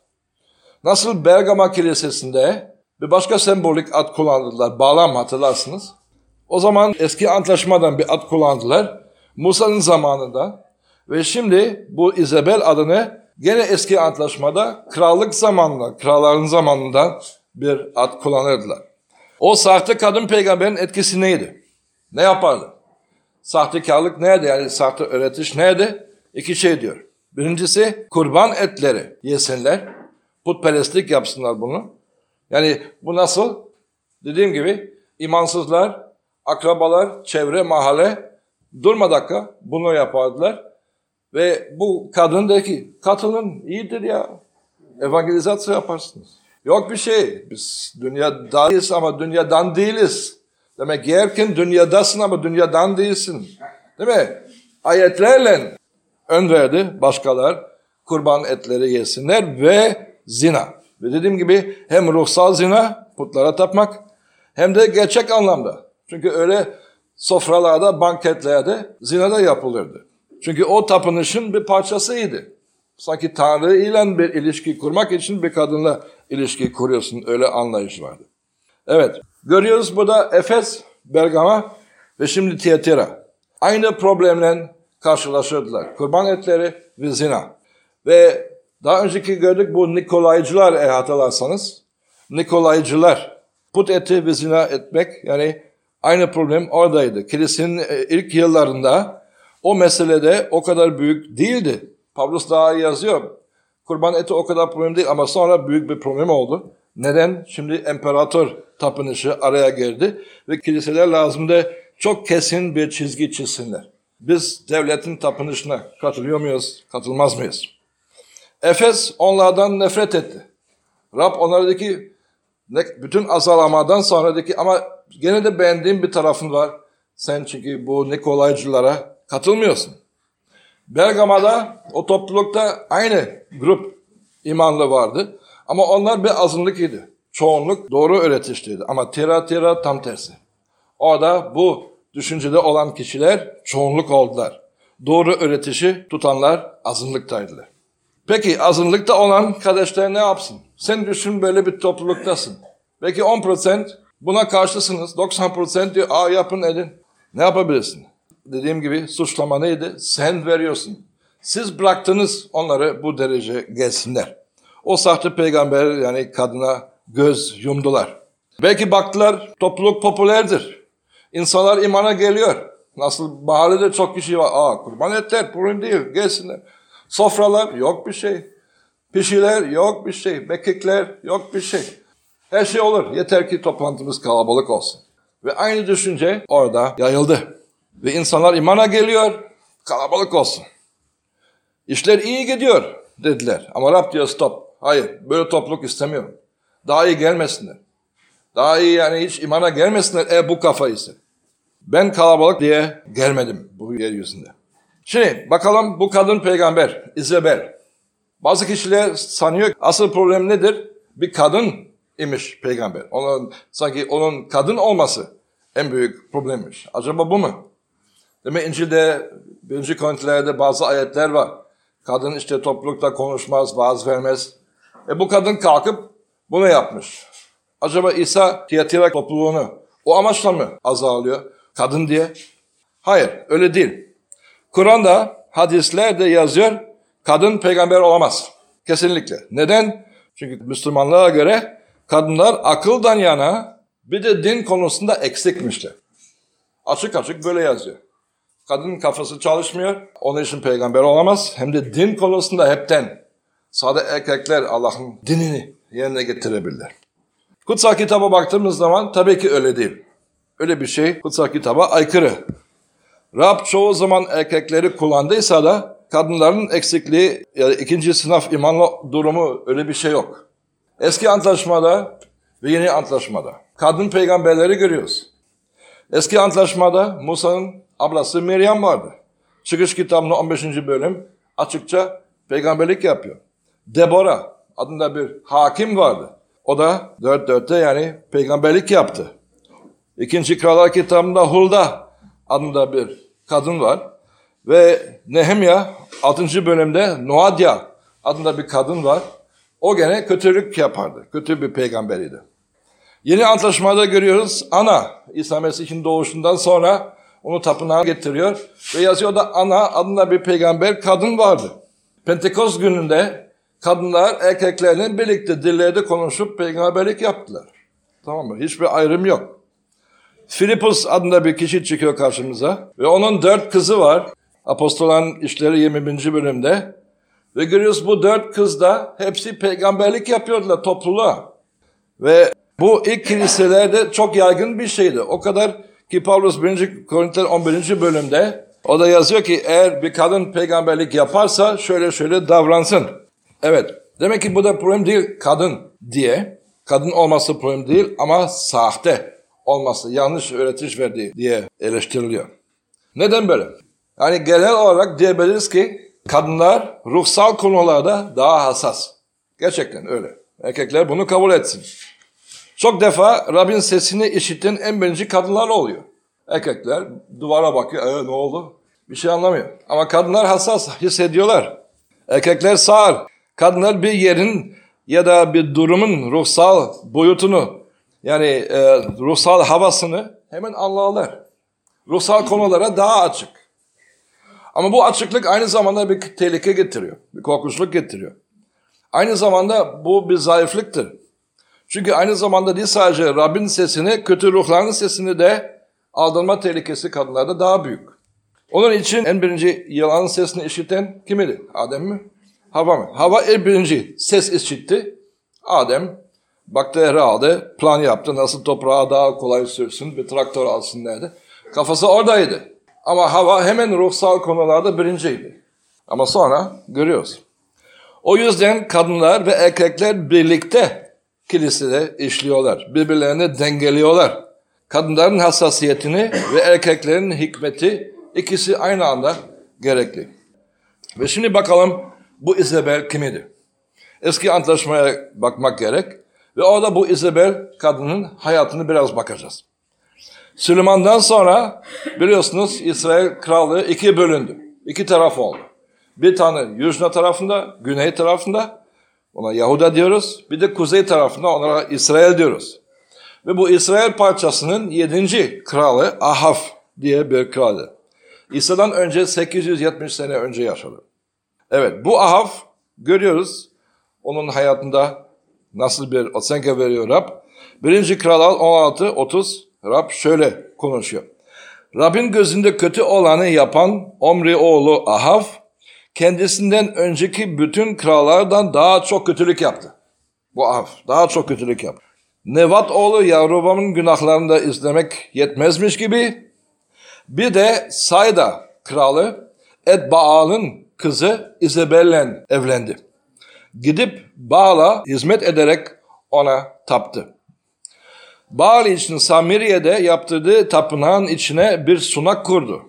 Nasıl Bergama Kilisesi'nde bir başka sembolik ad kullandılar. Bağlam hatırlarsınız. O zaman eski antlaşmadan bir ad kullandılar. Musa'nın zamanında. Ve şimdi bu İzabel adını gene eski antlaşmada krallık zamanında, kralların zamanında bir ad kullanırdılar. O sahte kadın peygamberin etkisi neydi? Ne yapardı? Sahtekarlık nerede? Yani sahte öğretiş nerede? İki şey diyor. Birincisi kurban etleri yesinler. Putperestlik yapsınlar bunu. Yani bu nasıl? Dediğim gibi imansızlar, akrabalar, çevre, mahalle durma dakika bunu yapardılar. Ve bu kadın dedi ki katılın iyidir ya. Evangelizasyon yaparsınız. Yok bir şey. Biz dünyadayız ama dünyadan değiliz. Demek yerken dünyadasın ama dünyadan değilsin. Değil mi? Ayetlerle ön verdi başkalar. Kurban etleri yesinler ve zina. Ve dediğim gibi hem ruhsal zina, putlara tapmak, hem de gerçek anlamda. Çünkü öyle sofralarda, banketlerde zina da yapılırdı. Çünkü o tapınışın bir parçasıydı. Sanki Tanrı ile bir ilişki kurmak için bir kadınla ilişki kuruyorsun. Öyle anlayış vardı. Evet, görüyoruz burada Efes, Bergama ve şimdi Tiyatira. Aynı problemle karşılaşırdılar. Kurban etleri ve zina. Ve daha önceki gördük bu Nikolaycılar hatırlarsanız. Nikolaycılar put eti ve zina etmek yani aynı problem oradaydı. Kilisenin ilk yıllarında o meselede o kadar büyük değildi. Pavlus daha yazıyor. Kurban eti o kadar problem değil ama sonra büyük bir problem oldu. Neden? Şimdi imparator tapınışı araya girdi ve kiliseler lazımdı çok kesin bir çizgi çizsinler. Biz devletin tapınışına katılıyor muyuz, katılmaz mıyız? Efes onlardan nefret etti. Rab onlara dedi ki bütün azalamadan sonra dedi ki ama gene de beğendiğim bir tarafın var. Sen çünkü bu Nikolaycılara katılmıyorsun. Bergama'da o toplulukta aynı grup imanlı vardı. Ama onlar bir azınlık idi. Çoğunluk doğru öğretişteydi. Ama Tira tam tersi. Orada bu düşüncede olan kişiler çoğunluk oldular. Doğru öğretişi tutanlar azınlıktaydılar. Peki azınlıkta olan kardeşler ne yapsın? Sen düşün böyle bir topluluktasın. Belki 10% buna karşısınız. 90% diyor yapın edin. Ne yapabilirsin? Dediğim gibi suçlama neydi? Sen veriyorsun. Siz bıraktınız onları bu derece gelsinler. O sahte peygamber yani kadına göz yumdular. Belki baktılar topluluk popülerdir. İnsanlar imana geliyor. Nasıl mahallede çok kişi var. Kurban etler problem değil gelsinler. Sofralar yok bir şey. Pişiler yok bir şey. Mekikler yok bir şey. Her şey olur. Yeter ki toplantımız kalabalık olsun. Ve aynı düşünce orada yayıldı. Ve insanlar imana geliyor. Kalabalık olsun. İşler iyi gidiyor dediler. Ama Rab diyor stop. Hayır böyle topluluk istemiyorum. Daha iyi gelmesinler. Daha iyi yani hiç imana gelmesinler bu kafaysa. Ben kalabalık diye gelmedim bu yeryüzünde. Şimdi bakalım bu kadın peygamber İzabel. Bazı kişiler sanıyor asıl problem nedir? Bir kadın imiş peygamber. Sanki onun kadın olması en büyük problemmiş. Acaba bu mu? Demek İncil'de, 1. Korintilerde bazı ayetler var. Kadın işte toplulukta konuşmaz, vaaz vermez. Bu kadın kalkıp bunu yapmış. Acaba İsa Tiyatira topluluğunu o amaçla mı azarlıyor? Kadın diye. Hayır, öyle değil. Kur'an'da, hadislerde yazıyor, kadın peygamber olamaz. Kesinlikle. Neden? Çünkü Müslümanlığa göre kadınlar akıldan yana bir de din konusunda eksikmişler. Açık açık böyle yazıyor. Kadının kafası çalışmıyor, onun için peygamber olamaz. Hem de din konusunda hepten. Sadece erkekler Allah'ın dinini yerine getirebilirler. Kutsal kitaba baktığımız zaman tabii ki öyle değil. Öyle bir şey kutsal kitaba aykırı. Rab çoğu zaman erkekleri kullandıysa da kadınların eksikliği ya ikinci sınıf imanlı durumu öyle bir şey yok. Eski antlaşmada ve yeni antlaşmada kadın peygamberleri görüyoruz. Eski antlaşmada Musa'nın ablası Meryem vardı. Çıkış kitabının 15. bölüm açıkça peygamberlik yapıyor. Deborah adında bir hakim vardı. O da 4'te yani peygamberlik yaptı. İkinci Krallar kitabında Hulda adında bir kadın var. Ve Nehemya 6. bölümde Noadia adında bir kadın var. O gene kötülük yapardı. Kötü bir peygamberiydi. Yeni antlaşmada görüyoruz Ana, İsa Mesih'in doğuşundan sonra onu tapınağa getiriyor. Ve yazıyor da Ana adında bir peygamber kadın vardı. Pentekost gününde kadınlar erkeklerle birlikte dillerde konuşup peygamberlik yaptılar. Tamam mı? Hiçbir ayrım yok. Filipus adında bir kişi çıkıyor karşımıza. Ve onun 4 kızı var. Apostolların İşleri 20. bölümde. Ve görüyoruz bu 4 kız da hepsi peygamberlik yapıyordular topluluğa. Ve bu ilk kiliselerde çok yaygın bir şeydi. O kadar ki Pavlus 1. Korintiler 11. bölümde o da yazıyor ki eğer bir kadın peygamberlik yaparsa şöyle davransın. Evet, demek ki bu da problem değil kadın diye. Kadın olması problem değil ama sahte olması, yanlış öğretiş verdiği diye eleştiriliyor. Neden böyle? Yani genel olarak diyebiliriz ki kadınlar ruhsal konularda daha hassas. Gerçekten öyle. Erkekler bunu kabul etsin. Çok defa Rabbin sesini işiten en birinci kadınlar oluyor. Erkekler duvara bakıyor, ne oldu? Bir şey anlamıyor. Ama kadınlar hassas, hissediyorlar. Erkekler sağır. Kadınlar bir yerin ya da bir durumun ruhsal boyutunu, yani ruhsal havasını hemen anlarlar. Ruhsal konulara daha açık. Ama bu açıklık aynı zamanda bir tehlike getiriyor. Bir korkunçluk getiriyor. Aynı zamanda bu bir zayıflıktır. Çünkü aynı zamanda değil sadece Rabbin sesini, kötü ruhların sesini de aldırma tehlikesi kadınlarda daha büyük. Onun için en birinci yılanın sesini işiten kim idi? Adem mi? Hava mı? Hava en birinci ses işitti. Adem baktı herhalde, plan yaptı. Nasıl toprağa daha kolay sürsün, bir traktör alsın derdi. Kafası oradaydı. Ama Hava hemen ruhsal konularda birinciydi. Ama sonra görüyoruz. O yüzden kadınlar ve erkekler birlikte kilisede işliyorlar. Birbirlerini dengeliyorlar. Kadınların hassasiyetini ve erkeklerin hikmeti ikisi aynı anda gerekli. Ve şimdi bakalım bu İzabel kimidi? Eski antlaşmaya bakmak gerek. Ve orada bu İzabel kadının hayatını biraz bakacağız. Süleyman'dan sonra biliyorsunuz İsrail krallığı 2'ye bölündü. 2 taraf oldu. Bir tane Yüzna tarafında, güney tarafında, ona Yahuda diyoruz. Bir de kuzey tarafında, onlara İsrail diyoruz. Ve bu İsrail parçasının 7. kralı Ahav diye bir kralı. İsa'dan önce 870 sene önce yaşadı. Evet, bu Ahav görüyoruz. Onun hayatında nasıl bir osenka veriyor Rab. 1. Kral 16-30 Rab şöyle konuşuyor. Rabbin gözünde kötü olanı yapan Omri oğlu Ahav, kendisinden önceki bütün krallardan daha çok kötülük yaptı. Bu Ahav daha çok kötülük yaptı. Nevat oğlu Yarovam'ın günahlarını da izlemek yetmezmiş gibi, bir de Sayda kralı Edbaal'ın kızı İzabel'le evlendi. Gidip Baal'a hizmet ederek ona taptı. Baal için Samiriye'de yaptırdığı tapınağın içine bir sunak kurdu.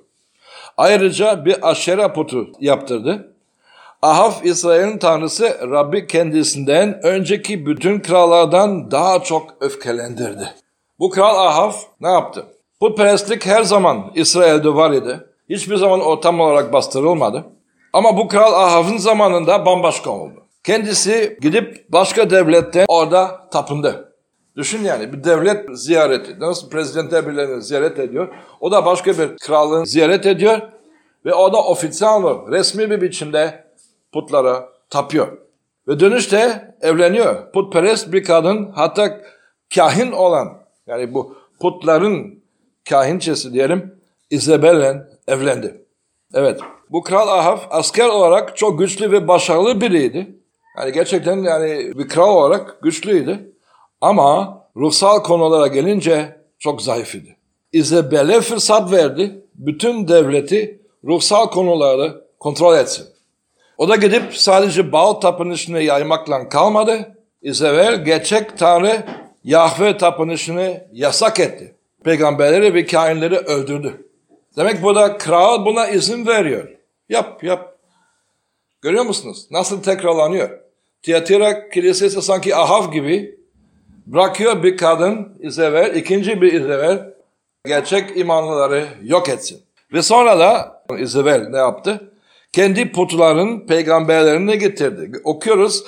Ayrıca bir aşera putu yaptırdı. Ahav İsrail'in tanrısı Rabbi kendisinden önceki bütün krallardan daha çok öfkelendirdi. Bu kral Ahav ne yaptı? Putperestlik her zaman İsrail'de var idi. Hiçbir zaman o tam olarak bastırılmadı. Ama bu kral Ahav'ın zamanında bambaşka oldu. Kendisi gidip başka devletten orada tapındı. Düşün yani bir devlet ziyareti. Nasıl prezidentler birilerini ziyaret ediyor. O da başka bir krallığını ziyaret ediyor. Ve o da ofisyal, resmi bir biçimde putlara tapıyor. Ve dönüşte evleniyor. Putperest bir kadın, hatta kahin olan, yani bu putların kahinçesi diyelim, İzabel'le evlendi. Evet, bu kral Ahav asker olarak çok güçlü ve başarılı biriydi. Yani gerçekten yani bir kral olarak güçlüydü. Ama ruhsal konulara gelince çok zayıf idi. İzabel'e fırsat verdi, bütün devleti ruhsal konuları kontrol etsin. O da gidip sadece Baal tapınışını yaymakla kalmadı. İzabel gerçek Tanrı Yahve tapınışını yasak etti. peygamberleri ve kainleri öldürdü. Demek burada kral buna izin veriyor. Yap. Görüyor musunuz? Nasıl tekrarlanıyor? Tiyatira kilisesi sanki Ahav gibi bırakıyor bir kadın İzebel, ikinci bir İzebel gerçek imanlıları yok etsin. Ve sonra da İzebel ne yaptı? Kendi putların peygamberlerini getirdi. Okuyoruz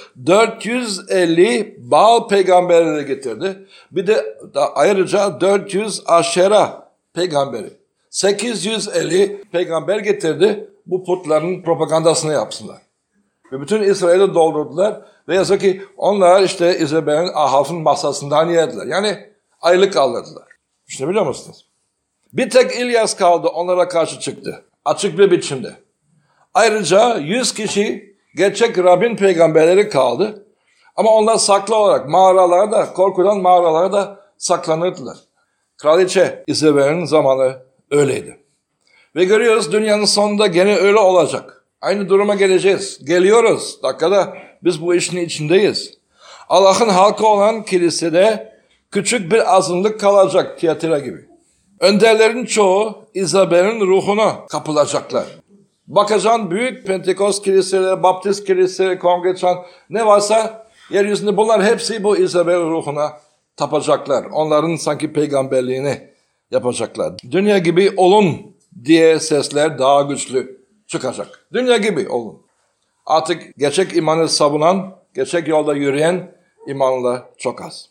450 Baal peygamberleri getirdi. Bir de ayrıca 400 Aşera peygamberi. 850 peygamber getirdi bu putların propagandasını yapsınlar. Ve bütün İsrail'i doldurdular. Ve yazık ki onlar işte İzebel'in Ahav'ın masasından yediler. Yani aylık alırdılar. İşte biliyor musunuz? Bir tek İlyas kaldı onlara karşı çıktı. Açık bir biçimde. Ayrıca 100 kişi gerçek Rabbin peygamberleri kaldı. Ama onlar saklı olarak mağaralarda, korkudan mağaralarda saklanırdılar. Kraliçe İzebel'in zamanı öyleydi. Ve görüyoruz dünyanın sonunda gene öyle olacak. Aynı duruma geleceğiz. Geliyoruz. Dakikada biz bu işin içindeyiz. Allah'ın halkı olan kilisede küçük bir azınlık kalacak Tiyatira gibi. Önderlerin çoğu İzabel'in ruhuna kapılacaklar. Bakacaksın büyük Pentekost kiliseleri, Baptist kiliseleri, Kongresan ne varsa yeryüzünde bunlar hepsi bu İzabel ruhuna tapacaklar. Onların sanki peygamberliğini yapacaklar. Dünya gibi olun diye sesler daha güçlü çıkacak. Dünya gibi olun. Artık gerçek imanı savunan, gerçek yolda yürüyen imanlı çok az.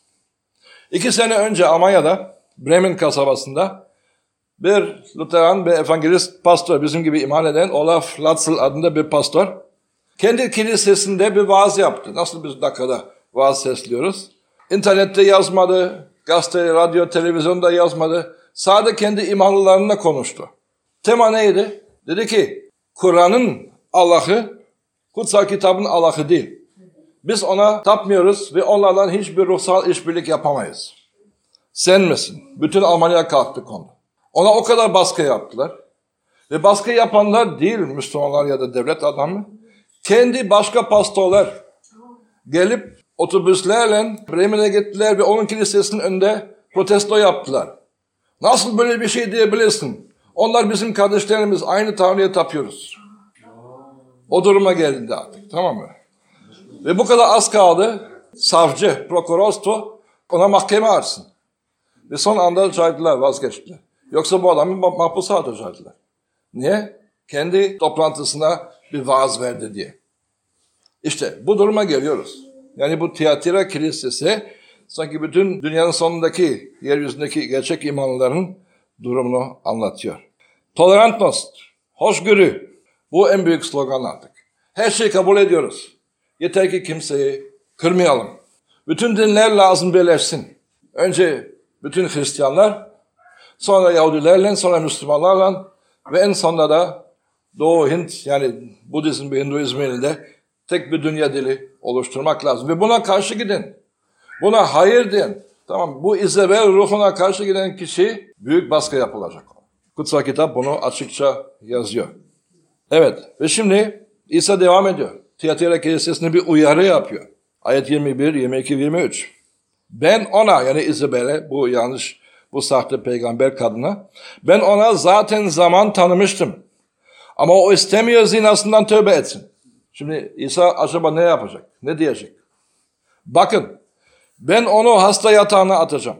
2 sene önce Almanya'da, Bremen kasabasında bir Lutheran ve evangelist pastör, bizim gibi iman eden Olaf Latzel adında bir pastör, kendi kilisesinde bir vaaz yaptı. Nasıl biz dakikada vaaz sesliyoruz? İnternette yazmadı, gazete, radyo, televizyonda yazmadı. Sadece kendi imanlılarına konuştu. Tema neydi? Dedi ki, Kur'an'ın Allah'ı, kutsal kitabın Allah'ı değil. Biz ona tapmıyoruz ve onlardan hiçbir ruhsal işbirlik yapamayız. Sen misin? Bütün Almanya kalktı konu. Ona o kadar baskı yaptılar. Ve baskı yapanlar değil Müslümanlar ya da devlet adamı. Kendi başka pastörler gelip otobüslerle Bremen'e gittiler ve onun kilisesinin önünde protesto yaptılar. Nasıl böyle bir şey diyebilirsin? Onlar bizim kardeşlerimiz, aynı Tanrı'ya tapıyoruz. O duruma geldi artık, tamam mı? Ve bu kadar az kaldı. Savcı, prokorosto ona mahkeme açsın. Ve son anda caydılar, vazgeçtiler. Yoksa bu adamı mahpusa atacaklar. Niye? Kendi toplantısına bir vaaz verdi diye. İşte bu duruma geliyoruz. Yani bu Tiyatira kilisesi sanki bütün dünyanın sonundaki, yeryüzündeki gerçek imanlıların durumunu anlatıyor. Tolerantnost, hoşgörü. Bu en büyük slogan artık. Her şeyi kabul ediyoruz. Yeter ki kimseyi kırmayalım. Bütün dinler lazım birleşsin. Önce bütün Hristiyanlar, sonra Yahudilerle, sonra Müslümanlarla ve en sonunda da Doğu Hint, yani Budizm ve Hinduizmin de tek bir dünya dili oluşturmak lazım. Ve buna karşı gidin. Buna hayır deyin. Tamam, bu İzabel ruhuna karşı giden kişi büyük baskı yapılacak. Kutsal kitap bunu açıkça yazıyor. Evet, ve şimdi İsa devam ediyor. Tiyatira kilisesine bir uyarı yapıyor. Ayet 21, 22, 23. Ben ona, yani İzabel'e, bu yanlış, bu sahte peygamber kadına, ben ona zaten zaman tanımıştım. Ama o istemiyor, zinasından tövbe etsin. Şimdi İsa acaba ne yapacak? Ne diyecek? Bakın, ben onu hasta yatağına atacağım.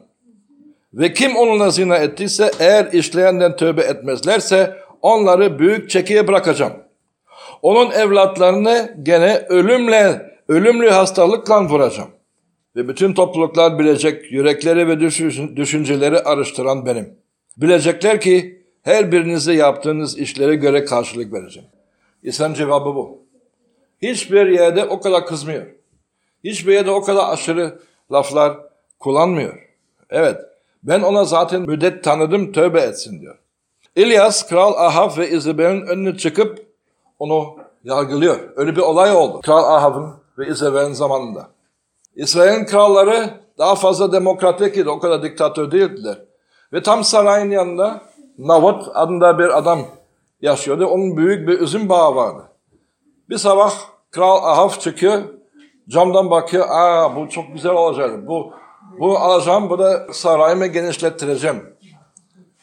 Ve kim onunla zina ettiyse, eğer işleyenden tövbe etmezlerse onları büyük çekiye bırakacağım. Onun evlatlarını gene ölümlü hastalıkla vuracağım. Ve bütün topluluklar bilecek, yürekleri ve düşünceleri araştıran benim. Bilecekler ki her birinize yaptığınız işlere göre karşılık vereceğim. İsa'nın cevabı bu. Hiçbir yerde o kadar kızmıyor. Hiçbir yerde o kadar aşırı laflar kullanmıyor. Evet, ben ona zaten müddet tanıdım, tövbe etsin diyor. İlyas, Kral Ahav ve İzabel'in önüne çıkıp onu yargılıyor. Öyle bir olay oldu. Kral Ahav'ın ve İzabel'in zamanında. İsrail'in kralları daha fazla demokratik idi, o kadar diktatör değildiler. Ve tam sarayın yanında Nabot adında bir adam yaşıyordu. Onun büyük bir üzüm bağı vardı. Bir sabah Kral Ahav çıkıyor, camdan bakıyor. Bu çok güzel olacak. Bu alacağım, bu da sarayımı genişlettireceğim.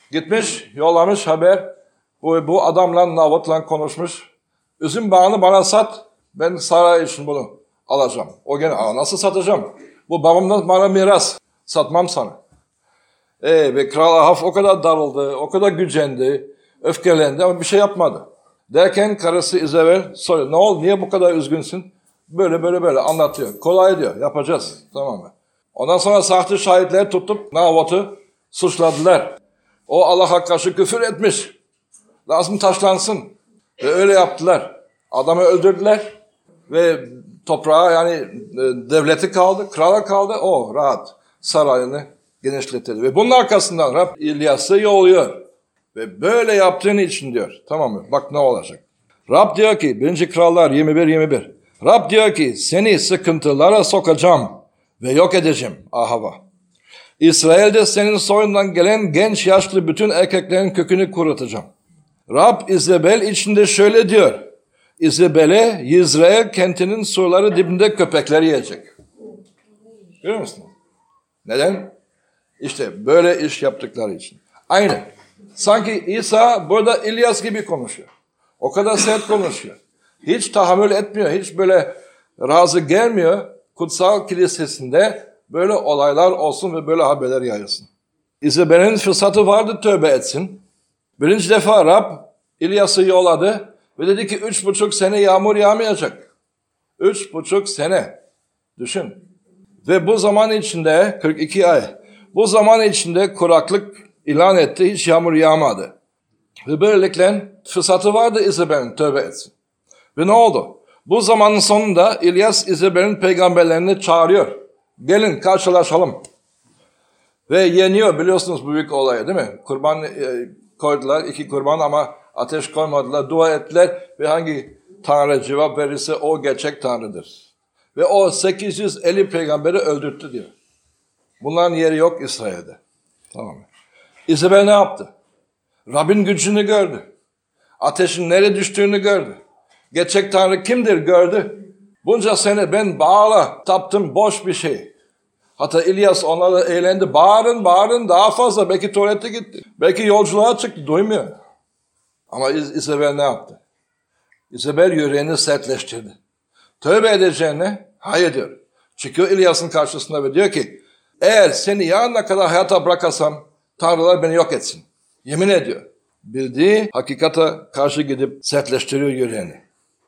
Gitmiş, yollamış haber. Bu adamla, Navot'la konuşmuş. Üzüm bağını bana sat, ben saray için bunu alacağım. O gene, nasıl satacağım? Bu babamdan bana miras, satmam sana. Ve Kral Ahav o kadar darıldı, o kadar gücendi, öfkelendi ama bir şey yapmadı. Derken karısı İzabel soruyor, ne oldu, niye bu kadar üzgünsün? Böyle anlatıyor. Kolay diyor, yapacağız, tamam mı? Ondan sonra sahte şahitler tutup Navot'u suçladılar. O Allah'a karşı küfür etmiş. Lazım taşlansın. Ve öyle yaptılar. Adamı öldürdüler. Ve toprağa yani devleti kaldı, krala kaldı. O rahat sarayını genişletirdi. Ve bunun arkasından Rab İlyas'ı yolluyor. Ve böyle yaptığın için diyor. Tamam mı? Bak ne olacak. Rab diyor ki 1. Krallar 21. Rab diyor ki seni sıkıntılara sokacağım ve yok edeceğim Ahav'a. İsrail'de senin soyundan gelen genç yaşlı bütün erkeklerin kökünü kurutacağım. Rab İzabel içinde şöyle diyor. İzabel'e Yizrael kentinin surları dibinde köpekler yiyecek. Görüyor musun? Neden? İşte böyle iş yaptıkları için. Aynı. Sanki İsa burada İlyas gibi konuşuyor. O kadar sert konuşuyor. Hiç tahammül etmiyor. Hiç böyle razı gelmiyor. Kutsal kilisesinde böyle olaylar olsun ve böyle haberler yayılsın. İzabel'in fırsatı vardı tövbe etsin. 1. defa Rab İlyas'ı yolladı ve dedi ki 3,5 sene yağmur yağmayacak. 3,5 sene. Düşün. Ve bu zaman içinde 42 ay. Bu zaman içinde kuraklık ilan etti. Hiç yağmur yağmadı. Ve böylelikle fırsatı vardı İzabel'in tövbe etsin. Ve ne oldu? Bu zamanın sonunda İlyas İzabel'in peygamberlerini çağırıyor. Gelin karşılaşalım. Ve yeniyor, biliyorsunuz bu büyük olayı değil mi? Kurban koydular, 2 kurban ama ateş koymadılar, dua ettiler ve hangi Tanrı cevap verirse o gerçek Tanrı'dır. Ve o 850 peygamberi öldürttü diyor. Bunların yeri yok İsrail'de. Tamam mı? İzabel ne yaptı? Rabbin gücünü gördü. Ateşin nereye düştüğünü gördü. Gerçek Tanrı kimdir gördü. Bunca sene ben Baal'a taptım, boş bir şey. Hatta İlyas onlarla eğlendi. Bağırın daha fazla. Belki tuvalete gitti. Belki yolculuğa çıktı. Duymuyor. Ama İzabel ne yaptı? İzabel yüreğini sertleştirdi. Tövbe edeceğine hayır diyor. Çıkıyor İlyas'ın karşısında ve diyor ki eğer seni yarına kadar hayata bırakasam tanrılar beni yok etsin. Yemin ediyor. Bildiği hakikate karşı gidip sertleştiriyor yüreğini.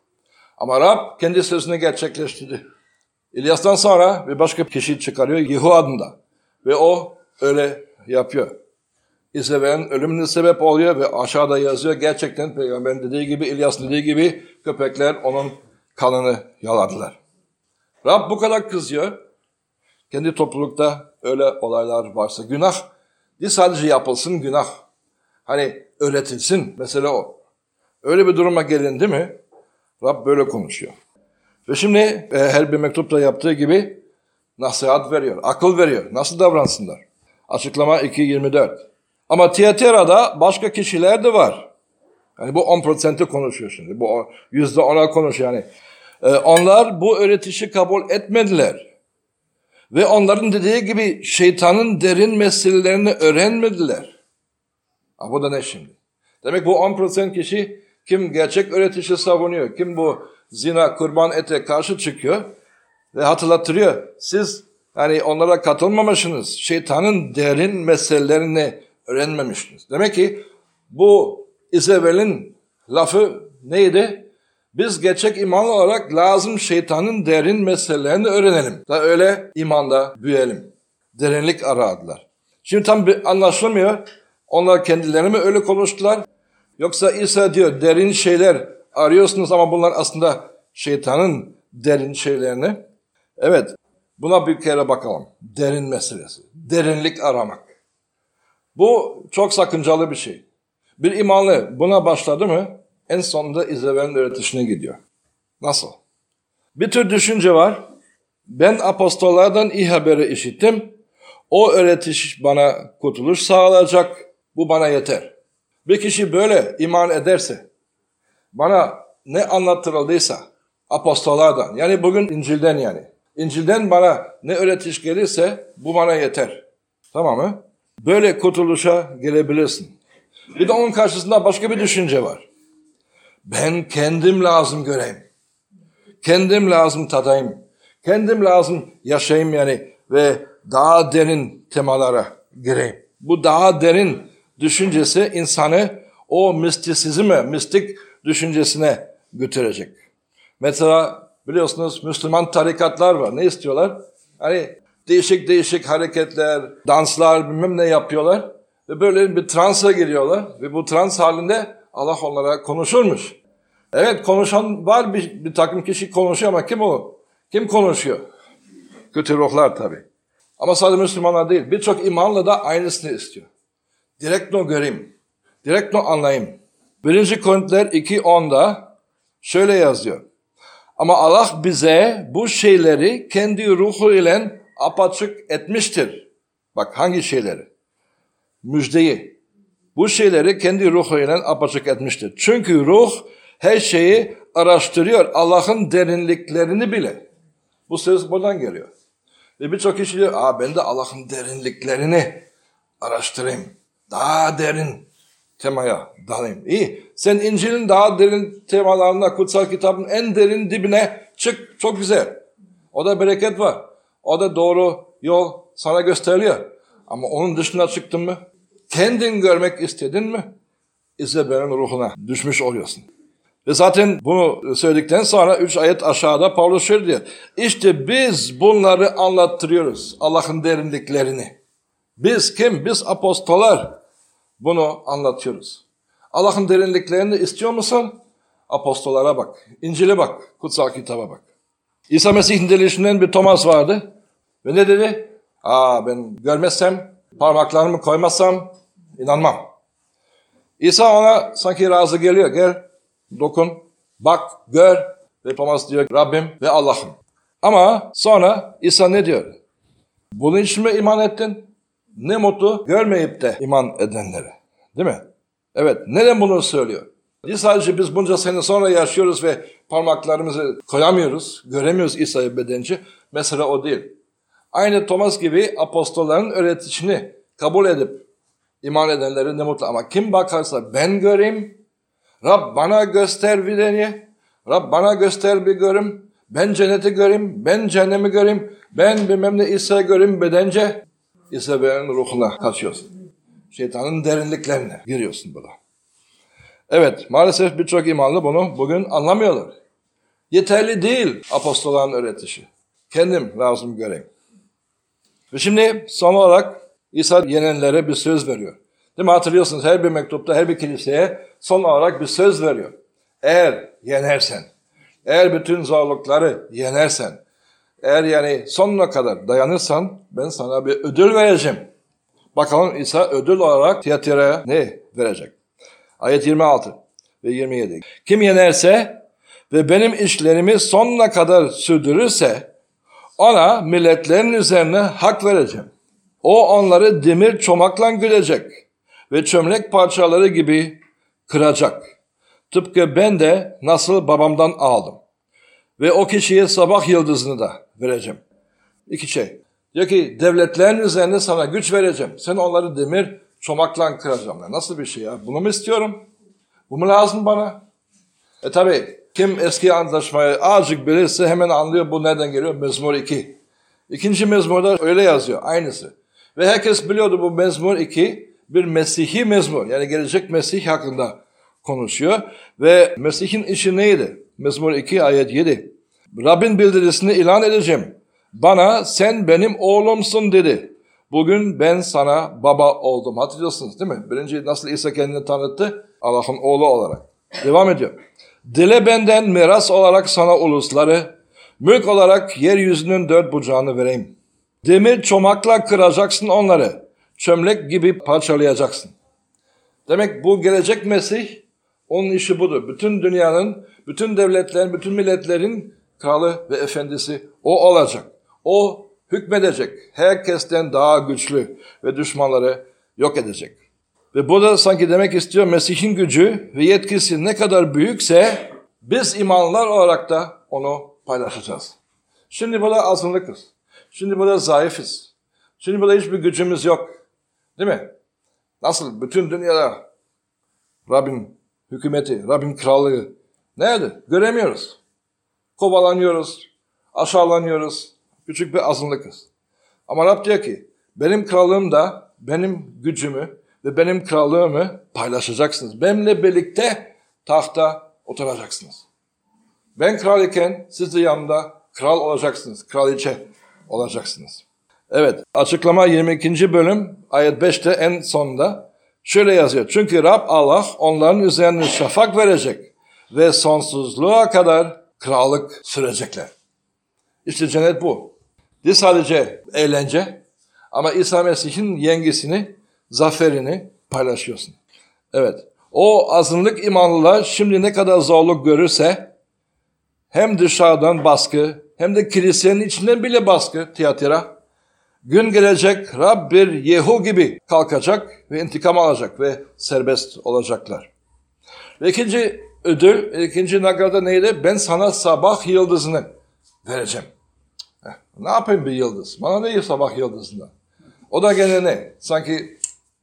Ama Rab kendi sözünü gerçekleştirdi. İlyas'tan sonra bir başka kişi çıkarıyor Yehu adında. Ve o öyle yapıyor. İzabel'in ölümüne sebep oluyor ve aşağıda yazıyor. Gerçekten peygamberin dediği gibi, İlyas'ın dediği gibi köpekler onun kanını yaladılar. Rab bu kadar kızıyor. Kendi toplulukta öyle olaylar varsa günah değil sadece yapılsın günah. Hani öğretilsin mesele o. Öyle bir duruma gelindi mi Rab böyle konuşuyor. Ve şimdi her bir mektupta yaptığı gibi nasihat veriyor, akıl veriyor. Nasıl davransınlar? Açıklama 2.24. Ama Tiyatira'da başka kişiler de var. Yani bu 10%'ı konuşuyor şimdi. Bu %10'a konuşuyor yani. Onlar bu öğretişi kabul etmediler. Ve onların dediği gibi şeytanın derin meselelerini öğrenmediler. Bu da ne şimdi? Demek bu 10% kişi kim gerçek öğretişi savunuyor, kim bu zina, kurban ete karşı çıkıyor ve hatırlatıyor. Siz yani onlara katılmamışsınız. Şeytanın derin meselelerini öğrenmemişsiniz. Demek ki bu İzabel'in lafı neydi? Biz gerçek imanlı olarak lazım şeytanın derin meselelerini öğrenelim. Da öyle imanda büyüyelim. Derinlik aradılar. Şimdi tam bir anlaşılmıyor. Onlar kendilerini mi öyle konuştular? Yoksa İsa diyor derin şeyler arıyorsunuz ama bunlar aslında şeytanın derin şeylerini. Evet, buna bir kere bakalım. Derin meselesi. Derinlik aramak. Bu çok sakıncalı bir şey. Bir imanlı buna başladı mı en sonunda İzabel'in öğretişine gidiyor. Nasıl? Bir tür düşünce var. Ben apostollardan iyi haberi işittim. O öğretiş bana kurtuluş sağlayacak. Bu bana yeter. Bir kişi böyle iman ederse, bana ne anlattırıldıysa apostollardan, yani bugün İncil'den yani. İncil'den bana ne öğretiş gelirse bu bana yeter. Tamam mı? böyle kurtuluşa gelebilirsin. Bir de onun karşısında başka bir düşünce var. Ben kendim lazım göreyim. Kendim lazım tadayım. Kendim lazım yaşayayım yani ve daha derin temalara gireyim. Bu daha derin düşüncesi insanı o mistisizme, mistik düşüncesine götürecek. Mesela biliyorsunuz Müslüman tarikatlar var. Ne istiyorlar? Hani değişik hareketler, danslar bilmem ne yapıyorlar. Ve böyle bir transa giriyorlar. Ve bu trans halinde Allah onlara konuşurmuş. Evet konuşan var bir takım kişi konuşuyor ama kim o? Kim konuşuyor? Kötü ruhlar tabii. Ama sadece Müslümanlar değil. Birçok imanlı da aynısını istiyor. Direkt göreyim. Direkt anlayayım. 1. Korintiler 2:10'da şöyle yazıyor. Ama Allah bize bu şeyleri kendi ruhu ile apaçık etmiştir. Bak hangi şeyleri? Müjdeyi. Bu şeyleri kendi ruhu ile apaçık etmiştir. Çünkü ruh her şeyi araştırıyor. Allah'ın derinliklerini bile. Bu söz buradan geliyor. Ve birçok kişi diyor, ben de Allah'ın derinliklerini araştırayım. Daha derin temaya dalayım. İyi. Sen İncil'in daha derin temalarına, kutsal kitabın en derin dibine çık. Çok güzel. O da bereket var. O da doğru yol sana gösteriliyor. Ama onun dışına çıktın mı? Kendin görmek istedin mi? İzabel'in ruhuna düşmüş oluyorsun. Ve zaten bunu söyledikten sonra 3 ayet aşağıda Pavlus şöyle diyor. İşte biz bunları anlattırıyoruz. Allah'ın derinliklerini. Biz kim? Biz apostollar bunu anlatıyoruz. Allah'ın derinliklerini istiyor musun? Apostollara bak. İncil'e bak. Kutsal kitaba bak. İsa Mesih'in dirilişinden bir Thomas vardı. Ve ne dedi? Ben görmezsem, parmaklarımı koymazsam inanmam. İsa ona sanki razı geliyor. Gel, dokun, bak, gör. Ve Thomas diyor Rabbim ve Allah'ım. Ama sonra İsa ne diyor? Bunun için mi iman ettin? Ne mutlu görmeyip de iman edenlere. Değil mi? Evet. Neden bunu söylüyor? Sadece biz bunca sene sonra yaşıyoruz ve parmaklarımızı koyamıyoruz. Göremiyoruz İsa'yı bedenci. Mesela o değil. Aynı Thomas gibi apostolların öğretisini kabul edip iman edenlere ne mutlu. Ama kim bakarsa ben göreyim, Rab bana göster bir deneye, Rab bana göster bir görüm, ben cenneti göreyim, ben cehennemi göreyim, ben bilmem ne İsa'yı göreyim bedence, İsa'nın ruhuna kaçıyorsun. Şeytanın derinliklerine giriyorsun burada. Evet, maalesef birçok imanlı bunu bugün anlamıyorlar. Yeterli değil apostolların öğretişi. Kendim lazım göreyim. Ve şimdi son olarak İsa yenenlere bir söz veriyor. Değil mi? Hatırlıyorsunuz her bir mektupta, her bir kiliseye son olarak bir söz veriyor. Eğer yenersen, eğer bütün zorlukları yenersen, eğer yani sonuna kadar dayanırsan ben sana bir ödül vereceğim. Bakalım İsa ödül olarak Tiyatira'ya ne verecek? Ayet 26 ve 27. Kim yenerse ve benim işlerimi sonuna kadar sürdürürse ona milletlerin üzerine hak vereceğim. O onları demir çomakla gülecek ve çömlek parçaları gibi kıracak. Tıpkı ben de nasıl babamdan aldım. Ve o kişiye sabah yıldızını da vereceğim. 2 şey. Diyor ki devletlerin üzerine sana güç vereceğim. Sen onları demir çomakla kıracağım. Nasıl bir şey ya? Bunu mu istiyorum? Bu mu lazım bana? Tabi kim eski antlaşmayı azıcık bilirse hemen anlıyor bu nereden geliyor. Mezmur 2. 2. mezmurda öyle yazıyor. Aynısı. Ve herkes biliyordu bu Mezmur 2 bir Mesih'i mezmur. Yani gelecek Mesih hakkında konuşuyor. Ve Mesih'in işi neydi? Mezmur 2 ayet 7. Rabbin bildirisini ilan edeceğim. Bana sen benim oğlumsun dedi. Bugün ben sana baba oldum. Hatırlıyorsunuz değil mi? Birinci nasıl İsa kendini tanıttı? Allah'ın oğlu olarak. Devam ediyor. Dile benden miras olarak sana ulusları, mülk olarak yeryüzünün 4 bucağını vereyim. Demir çomakla kıracaksın onları. Çömlek gibi parçalayacaksın. Demek bu gelecek Mesih, onun işi budur. Bütün dünyanın, bütün devletlerin, bütün milletlerin kralı ve efendisi o olacak. O hükmedecek. Herkesten daha güçlü ve düşmanları yok edecek. Ve burada sanki demek istiyor Mesih'in gücü ve yetkisi ne kadar büyükse biz imanlılar olarak da onu paylaşacağız. Şimdi burada azınlıkız. Şimdi burada zayıfız. Şimdi burada hiçbir gücümüz yok. Değil mi? Nasıl? Bütün dünyada Rabbin hükümeti, Rabbin krallığı nerede? Göremiyoruz. Kovalanıyoruz, aşağılanıyoruz. Küçük bir azınlıkız. Ama Rab diyor ki, benim krallığımda benim gücümü ve benim krallığımı paylaşacaksınız. Benimle birlikte tahta oturacaksınız. Ben kral iken siz de yanımda kral olacaksınız, kraliçe olacaksınız. Evet, açıklama 22. bölüm, ayet 5'te en sonunda şöyle yazıyor. Çünkü Rab Allah onların üzerine şafak verecek ve sonsuzluğa kadar krallık sürecekler. İşte cennet bu. Değil sadece eğlence ama İsa Mesih'in yengesini, zaferini paylaşıyorsun. Evet, o azınlık imanlılar şimdi ne kadar zorluk görürse hem dışarıdan baskı hem de kilisenin içinden bile baskı, Tiyatira. Gün gelecek Rab bir Yehu gibi kalkacak ve intikam alacak ve serbest olacaklar. Ve ikinci ödül, ikinci nagrada neydi? Ben sana sabah yıldızını vereceğim. Ne yapayım bir yıldız? Bana ne sabah yıldızından? O da gene ne? Sanki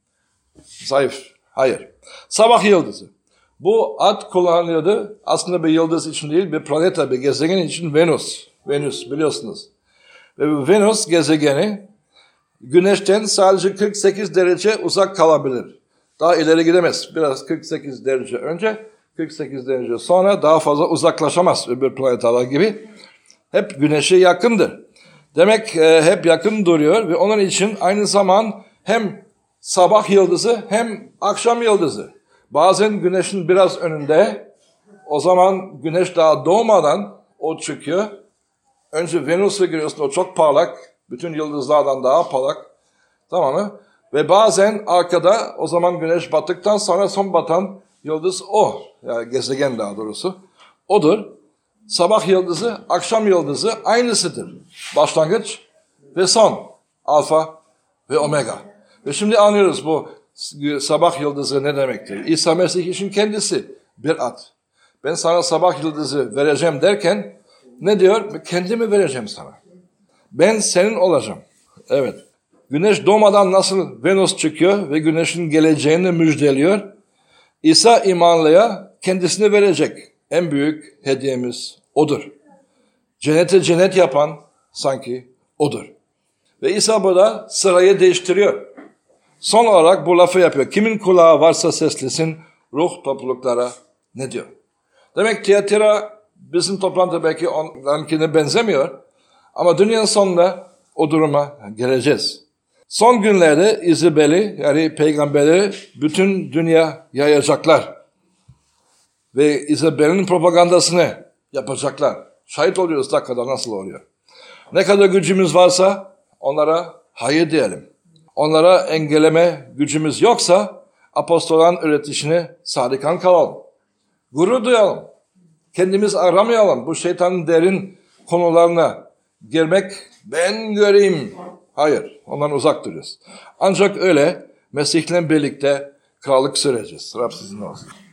zayıf. Hayır. Sabah yıldızı. Bu ad kullanılıyordu. Aslında bir yıldız için değil, bir planeta, bir gezegen için Venüs. Venüs biliyorsunuz. Ve Venüs gezegeni Güneş'ten sadece 48 derece uzak kalabilir. Daha ileri gidemez. Biraz 48 derece önce, 48 derece sonra daha fazla uzaklaşamaz öbür planetalar gibi. Hep Güneş'e yakındır. Demek hep yakın duruyor ve onun için aynı zaman hem sabah yıldızı hem akşam yıldızı. Bazen Güneş'in biraz önünde, o zaman Güneş daha doğmadan o çıkıyor. Önce Venüs'ü görüyorsun, o çok parlak. Bütün yıldızlardan daha parlak. Tamam mı? Ve bazen arkada, o zaman Güneş battıktan sonra son batan yıldız o. Yani gezegen daha doğrusu. Odur. Sabah yıldızı, akşam yıldızı aynısıdır. Başlangıç ve son. Alfa ve omega. Ve şimdi anlıyoruz bu sabah yıldızı ne demektir. İsa Mesih için kendisi bir ad. Ben sana sabah yıldızı vereceğim derken ne diyor? Kendimi vereceğim sana. Ben senin olacağım. Evet. Güneş doğmadan nasıl Venüs çıkıyor ve güneşin geleceğini müjdeliyor. İsa imanlıya kendisini verecek. En büyük hediyemiz odur. Cennete cennet yapan sanki odur. Ve İsa burada sırayı değiştiriyor. Son olarak bu lafı yapıyor. Kimin kulağı varsa seslesin, ruh topluluklara ne diyor? Demek Tiyatira bizim toplantı belki onlarınkine benzemiyor. Ama dünyanın sonunda o duruma geleceğiz. Son günlerde İzabel'i yani peygamberi bütün dünya yayacaklar. Ve İzabel'in propagandasını yapacaklar. Şahit oluyoruz dakikada nasıl oluyor. Ne kadar gücümüz varsa onlara hayır diyelim. Onlara engelleme gücümüz yoksa apostolların öğretişine sadıkan kalalım. Gurur duyalım. Kendimiz aramayalım. Bu şeytanın derin konularına girmek, ben göreyim. Hayır, ondan uzak duruyoruz. Ancak öyle Mesih'le birlikte krallık süreceğiz. Rab sizinle olsun.